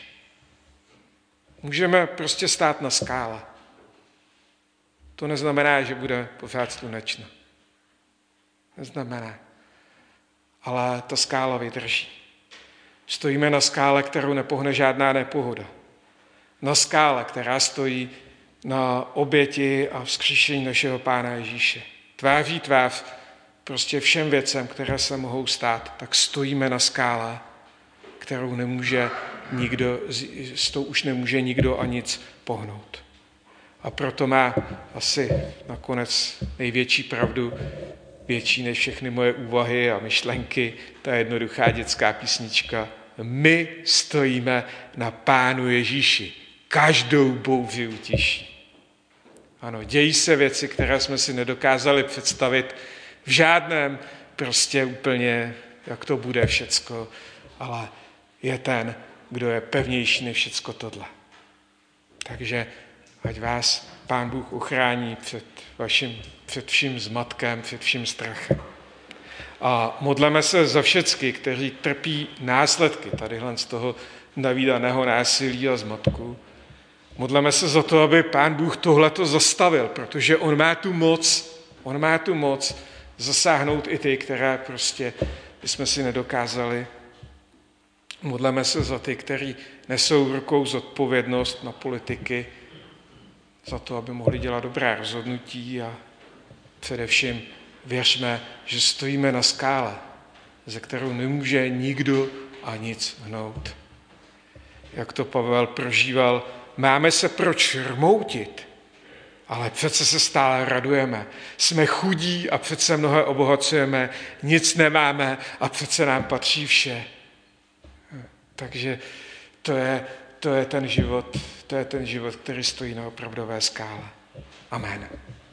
Můžeme prostě stát na skále. To neznamená, že bude pořád slunečno. Neznamená. Ale ta skála vydrží. Stojíme na skále, kterou nepohne žádná nepohoda. Na skále, která stojí na oběti a vzkříšení našeho Pána Ježíše. Tváří tvář prostě všem věcem, které se mohou stát, tak stojíme na skále, kterou nemůže nikdo, s tou už nemůže nikdo a nic pohnout. A proto má asi nakonec největší pravdu, větší než všechny moje úvahy a myšlenky, ta jednoduchá dětská písnička. My stojíme na Pánu Ježíši, každou bouři utiší. Ano, dějí se věci, které jsme si nedokázali představit v žádném prostě úplně, jak to bude všecko, ale je ten, kdo je pevnější než všecko tohle. Takže ať vás Pán Bůh uchrání před vším zmatkem, před vším strachem. A modleme se za všechny, kteří trpí následky tadyhle z toho navídaného násilí a zmatku. Modleme se za to, aby Pán Bůh tohleto zastavil, protože on má tu moc zasáhnout i ty, které prostě bychom si nedokázali. Modleme se za ty, kteří nesou v rukou zodpovědnost na politiky, za to, aby mohli dělat dobrá rozhodnutí a především věřme, že stojíme na skále, ze kterou nemůže nikdo a nic hnout. Jak to Pavel prožíval, máme se proč rmoutit, ale přece se stále radujeme. Jsme chudí a přece mnohé obohacujeme, nic to je ten život, který stojí na opravdové skále. Amen.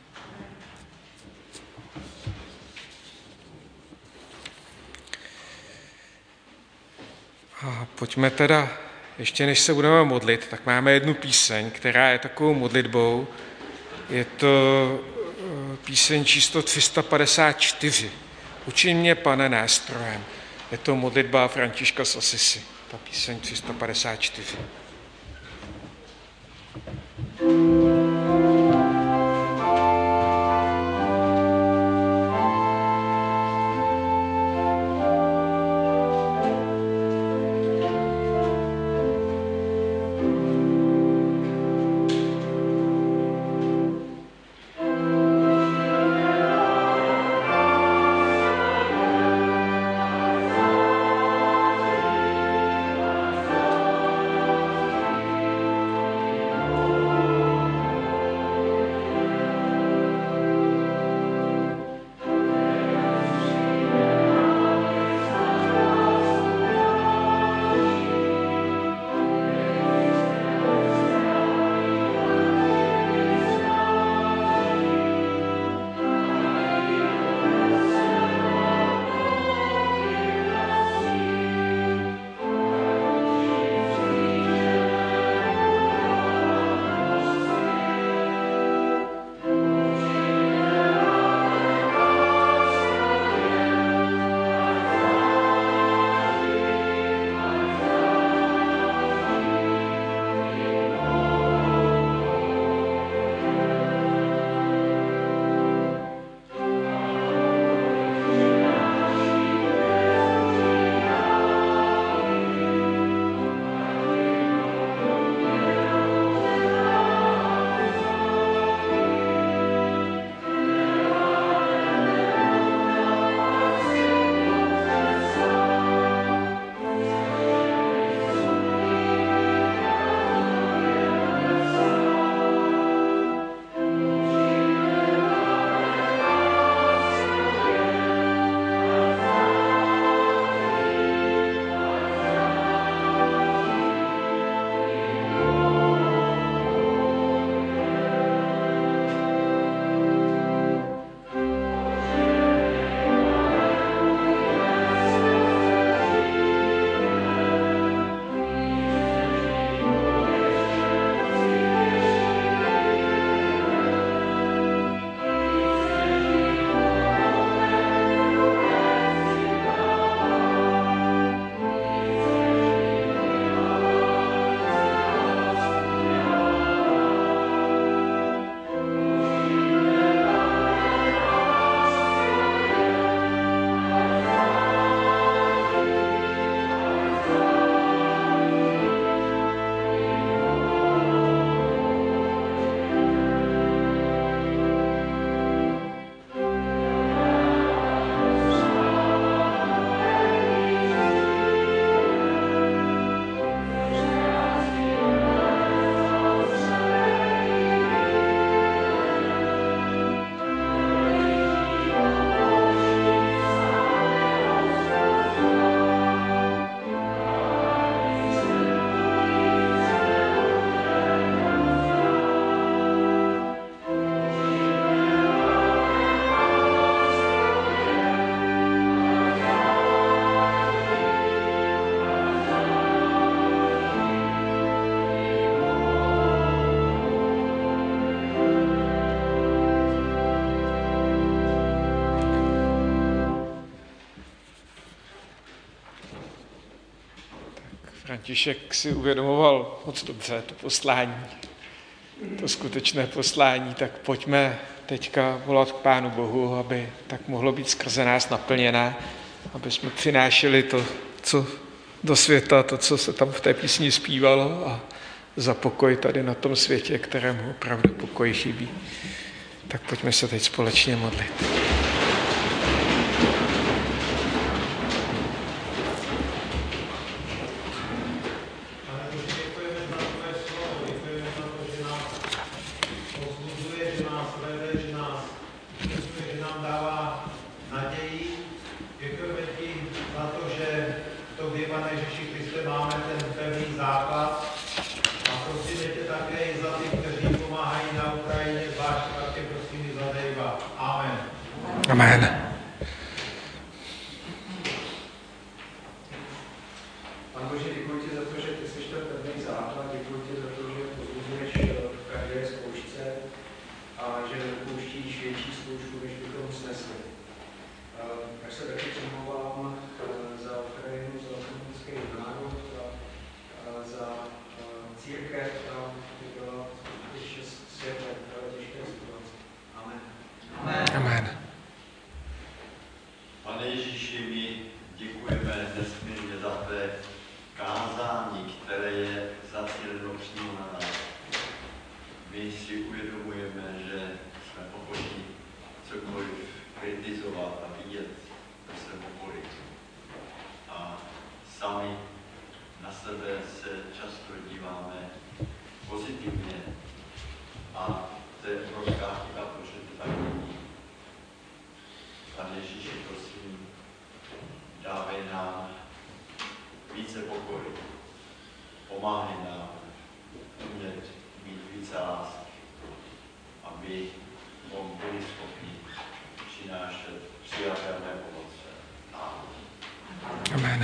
A pojďme teda, ještě než se budeme modlit, tak máme jednu píseň, která je takovou modlitbou. Je to píseň číslo 354. Učiň mě, Pane, nástrojem. Je to modlitba Františka z Asisi, ta píseň 354. František si uvědomoval moc dobře to poslání, to skutečné poslání, tak pojďme teďka volat k Pánu Bohu, aby tak mohlo být skrze nás naplněné, aby jsme přinášeli to, co do světa, to, co se tam v té písni zpívalo a za pokoj tady na tom světě, kterému opravdu pokoj chybí. Tak pojďme se teď společně modlit. Pane Ježíši Kriste, máme ten pevný základ, Amen. Pane Bože, děkuji ti za to, že ty jsi ten pevný základ, děkuji ti za to, že pozbuzuješ v každé zkoušce a že nepouštíš větší zkoušku, než bychom snesli. Tak se taky přimlouvám za Ukrajinu, za ukrajinský národ, za církev, tam byla ještě světlem, těžké situace. Amen. Amen. Amen. Pane Ježíši, my děkujeme nesmírně za tvé kázání, které je zacíleno přímo na nás. My si uvědomujeme, že jsme ochotní cokoliv kritizovat a vidět ve svém okolí. A sami na sebe se často díváme pozitivně a to je obrovská chyba, protože to tak není. Pane Ježíši, prosím, dávej nám více pokory. Pomáhej nám umět mít více lásky, aby byli schopni přinášet přijatelné ovoce. Amen.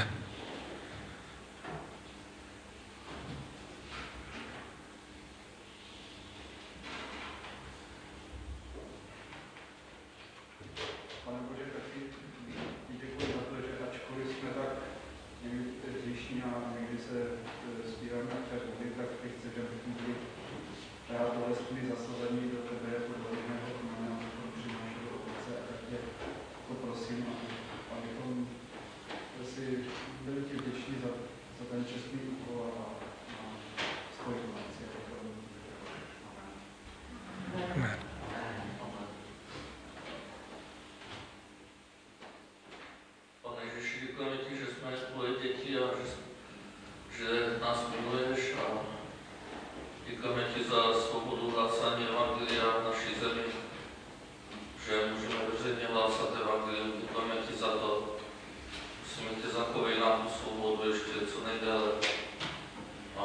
Pane Bože, taky děkuji za to, že ačkoliv jsme tak zjištní a někdy se zpíváme na té vody, tak ty chceš, abychom byli rád bolestmi zasazení do tebe jako do jedného kmene, abychom přinášeli ovoce a tak tě poprosím, abychom si byli ti vděční za ten čestný úkol a svoji práci. Amen. Pane Ježíši, děkujeme ti, že jsme tvoje děti a že nás miluješ a děkujeme ti za svobodu hlásání evangelia v naší zemi, že můžeme veřejně hlásat evangelium. Děkujeme ti za to. Musíme tě zachovej nám tu svobodu ještě co nejdéle. A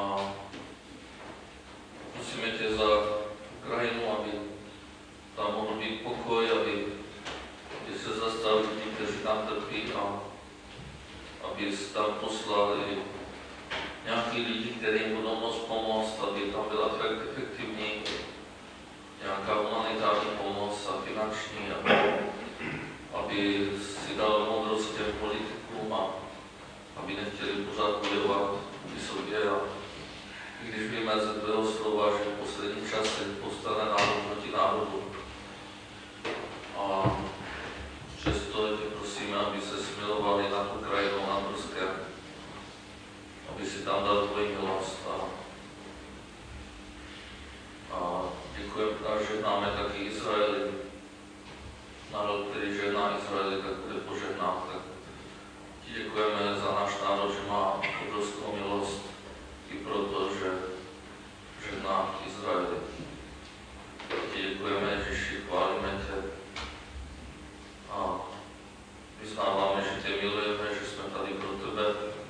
musíme tě za Ukrajinu, aby tam mohl být pokoj, aby se zastavili ti, kteří nám trpí a aby tam poslali nějaký lidi, kterým budou moct pomoct, aby tam byla efektivní nějaká humanitární pomoc a finanční, aby si dal moudrost těm politikům a aby nechtěli pořád bojovat proti sobě. A i když víme ze tvého slova, že v poslední čase povstane národ proti národu. A přesto tě prosíme, aby se smilovali nad Ukrajinou, nad Ruskem, aby si tam dal tvoji milost. A děkujeme, že žehnáme taky Izraeli. Národ, který žehná Izraeli, tak bude požehnán. Tak ti děkujeme za náš národ, že má obrovskou milost i proto, že žehná Izraeli. Ti děkujeme, Ježíši, chválíme tě. A vyznáváme, že tě milujeme, že jsme tady pro tebe.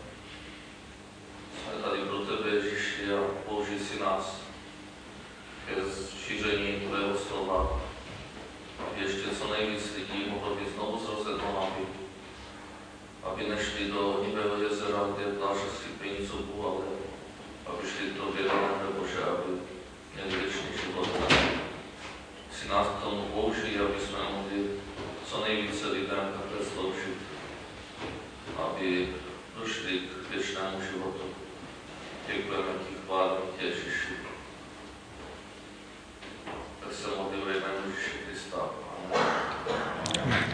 Jsme tady pro tebe, Ježíši, a použij si nás ke šíření tvého slova. Aby ještě co nejvíc lidí mohlo být znovu zrozeno, aby nešli do ohnivého jezera, kde je pláže skřípení zubů, ale aby šli do vědomého Bože, aby měli věčný život. Si nás k tomu použij, aby jsme mohli co nejvíce lidem takhle sloužit, aby došli k věčnému životu. Děkujeme ti, chválíme tě, Ježíši. Tak se modlí ve jménu Ježíše Krista. Amen.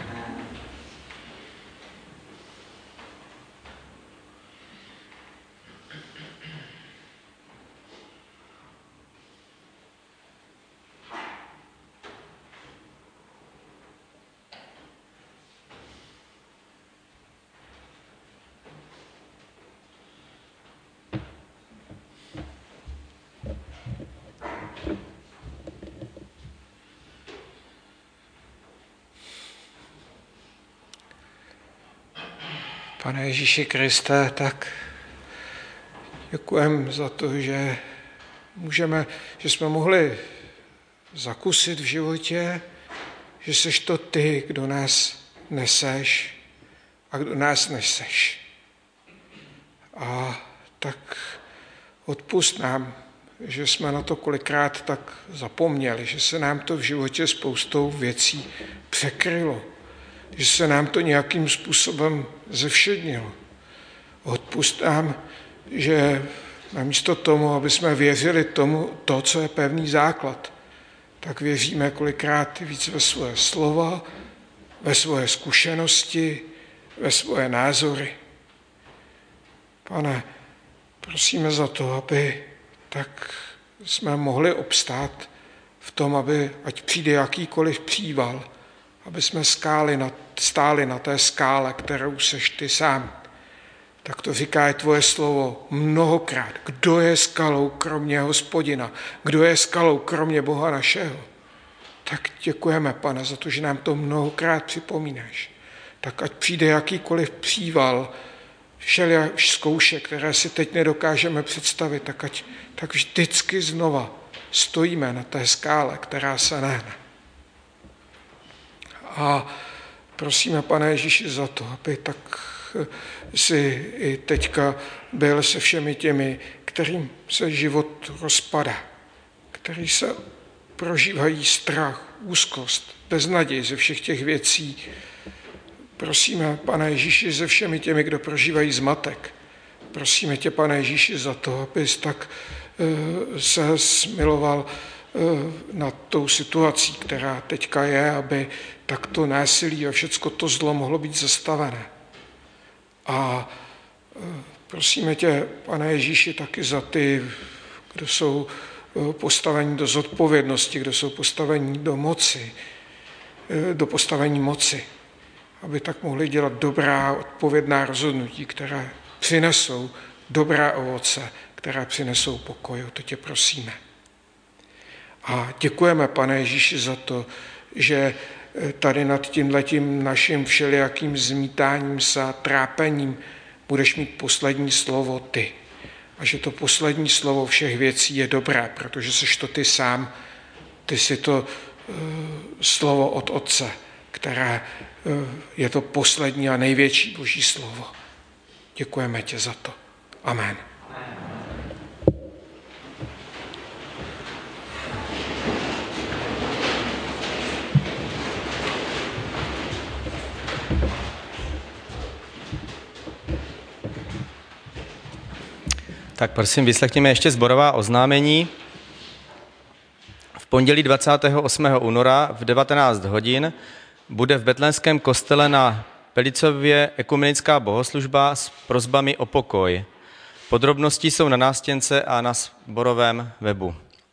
Pane Ježíši Kriste, tak děkujeme za to, že jsme mohli zakusit v životě že seš to ty, kdo nás neseš a kdo nás neseš. A tak odpusť nám, že jsme na to kolikrát tak zapomněli, že se nám to v životě spoustou věcí překrylo, že se nám to nějakým způsobem zevšednilo. Odpusť nám, že namísto tomu, aby jsme věřili tomu, to, co je pevný základ, tak věříme kolikrát víc ve svoje slova, ve svoje zkušenosti, ve svoje názory. Pane, prosíme za to, aby tak jsme mohli obstát v tom, aby ať přijde jakýkoliv příval, aby jsme stáli na té skále, kterou seš ty sám. Tak to říká i tvoje slovo mnohokrát. Kdo je skalou kromě Hospodina? Kdo je skalou kromě Boha našeho? Tak děkujeme, Pane, za to, že nám to mnohokrát připomínáš. Tak ať přijde jakýkoliv příval, všelijak zkoušek, které si teď nedokážeme představit, tak vždycky znova stojíme na té skále, která se nehne. A prosíme, Pane Ježíši, za to, aby tak si i teďka byl se všemi těmi, kterým se život rozpadá, který se prožívají strach, úzkost, beznaděj ze všech těch věcí. Prosíme, Pane Ježíši, se všemi těmi, kdo prožívají zmatek. Prosíme tě, Pane Ježíši, za to, abys tak se smiloval nad tou situací, která teďka je, aby takto násilí a všecko to zlo mohlo být zastavené. A prosíme tě, Pane Ježíši, taky za ty, kdo jsou postavení do zodpovědnosti, kdo jsou postavení do moci, do postavení moci, aby tak mohli dělat dobrá, odpovědná rozhodnutí, které přinesou dobrá ovoce, které přinesou pokoj. O to tě prosíme. A děkujeme, Pane Ježíši, za to, že tady nad tímhletím naším všelijakým zmítáním se a trápením budeš mít poslední slovo ty. A že to poslední slovo všech věcí je dobré, protože seš to ty sám, ty jsi to slovo od Otce, které je to poslední a největší Boží slovo. Děkujeme tě za to. Amen. Tak prosím, vyslechněme ještě sborová oznámení. V pondělí 28. února v 19 hodin bude v Betlémském kostele na Pelicově ekumenická bohoslužba s prosbami o pokoj. Podrobnosti jsou na nástěnce a na sborovém webu.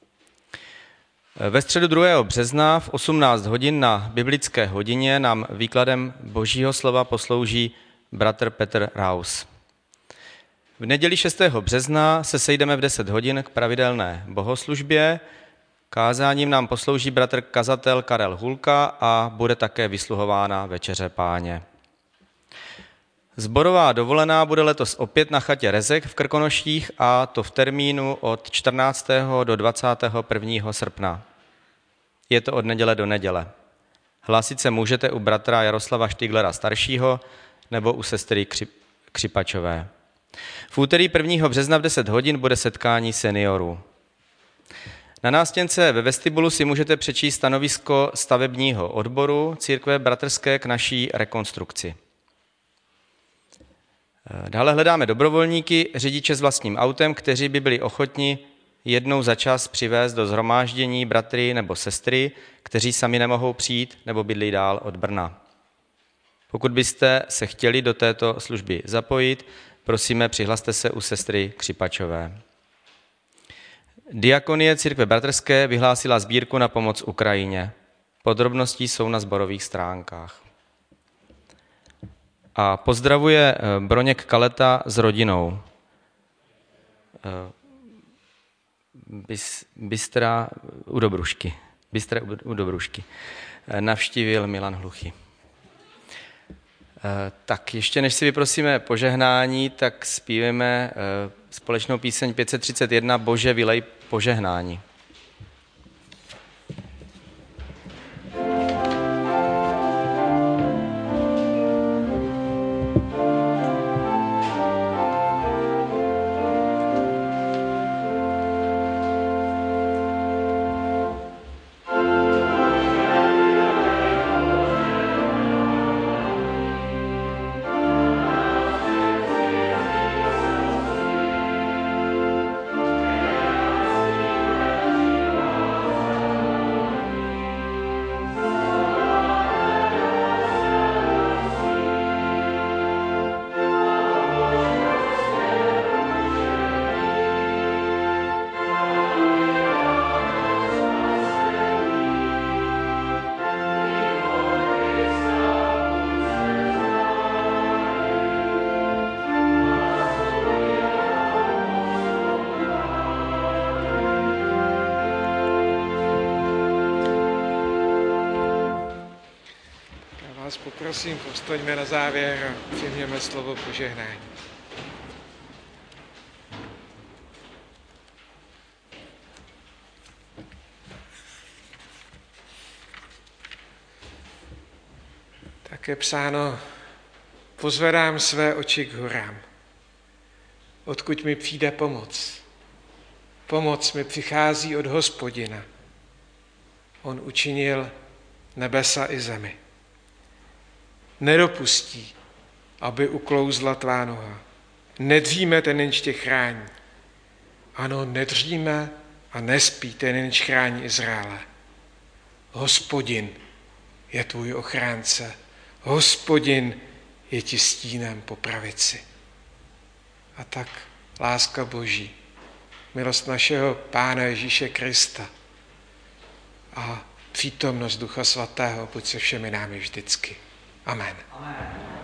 Ve středu 2. března v 18 hodin na biblické hodině nám výkladem Božího slova poslouží bratr Petr Raus. V neděli 6. března se sejdeme v 10 hodin k pravidelné bohoslužbě. Kázáním nám poslouží bratr kazatel Karel Hulka a bude také vysluhována večeře Páně. Sborová dovolená bude letos opět na chatě Rezek v Krkonoších a to v termínu od 14. do 21. srpna. Je to od neděle do neděle. Hlásit se můžete u bratra Jaroslava Štyglera staršího nebo u sestry Křipačové. V úterý 1. března v 10 hodin bude setkání seniorů. Na nástěnce ve vestibulu si můžete přečíst stanovisko stavebního odboru Církve bratrské k naší rekonstrukci. Dále hledáme dobrovolníky, řidiče s vlastním autem, kteří by byli ochotni jednou za čas přivést do shromáždění bratry nebo sestry, kteří sami nemohou přijít nebo bydlí dál od Brna. Pokud byste se chtěli do této služby zapojit, prosíme, přihlaste se u sestry Křipačové. Diakonie Církve bratrské vyhlásila sbírku na pomoc Ukrajině. Podrobnosti jsou na sborových stránkách. A pozdravuje Broněk Kaleta s rodinou. Bystra u Dobrušky. Navštívil Milan Hluchy. Tak ještě než si vyprosíme požehnání, tak zpíveme společnou píseň 531 Bože, vylej požehnání. poprosím, povstaňme na závěr a přijměme slovo požehnání. Tak je psáno, pozvedám své oči k horám, odkud mi přijde pomoc. Pomoc mi přichází od Hospodina. On učinil nebesa i zemi. Nedopustí, aby uklouzla tvá noha. Nedříme, ten jenž tě chrání. Ano, nedříme a nespí, ten jenž chrání Izraele. Hospodin je tvůj ochránce. Hospodin je ti stínem po pravici. A tak láska Boží, milost našeho Pána Ježíše Krista a přítomnost Ducha Svatého buď se všemi námi vždycky. Amen. Amen.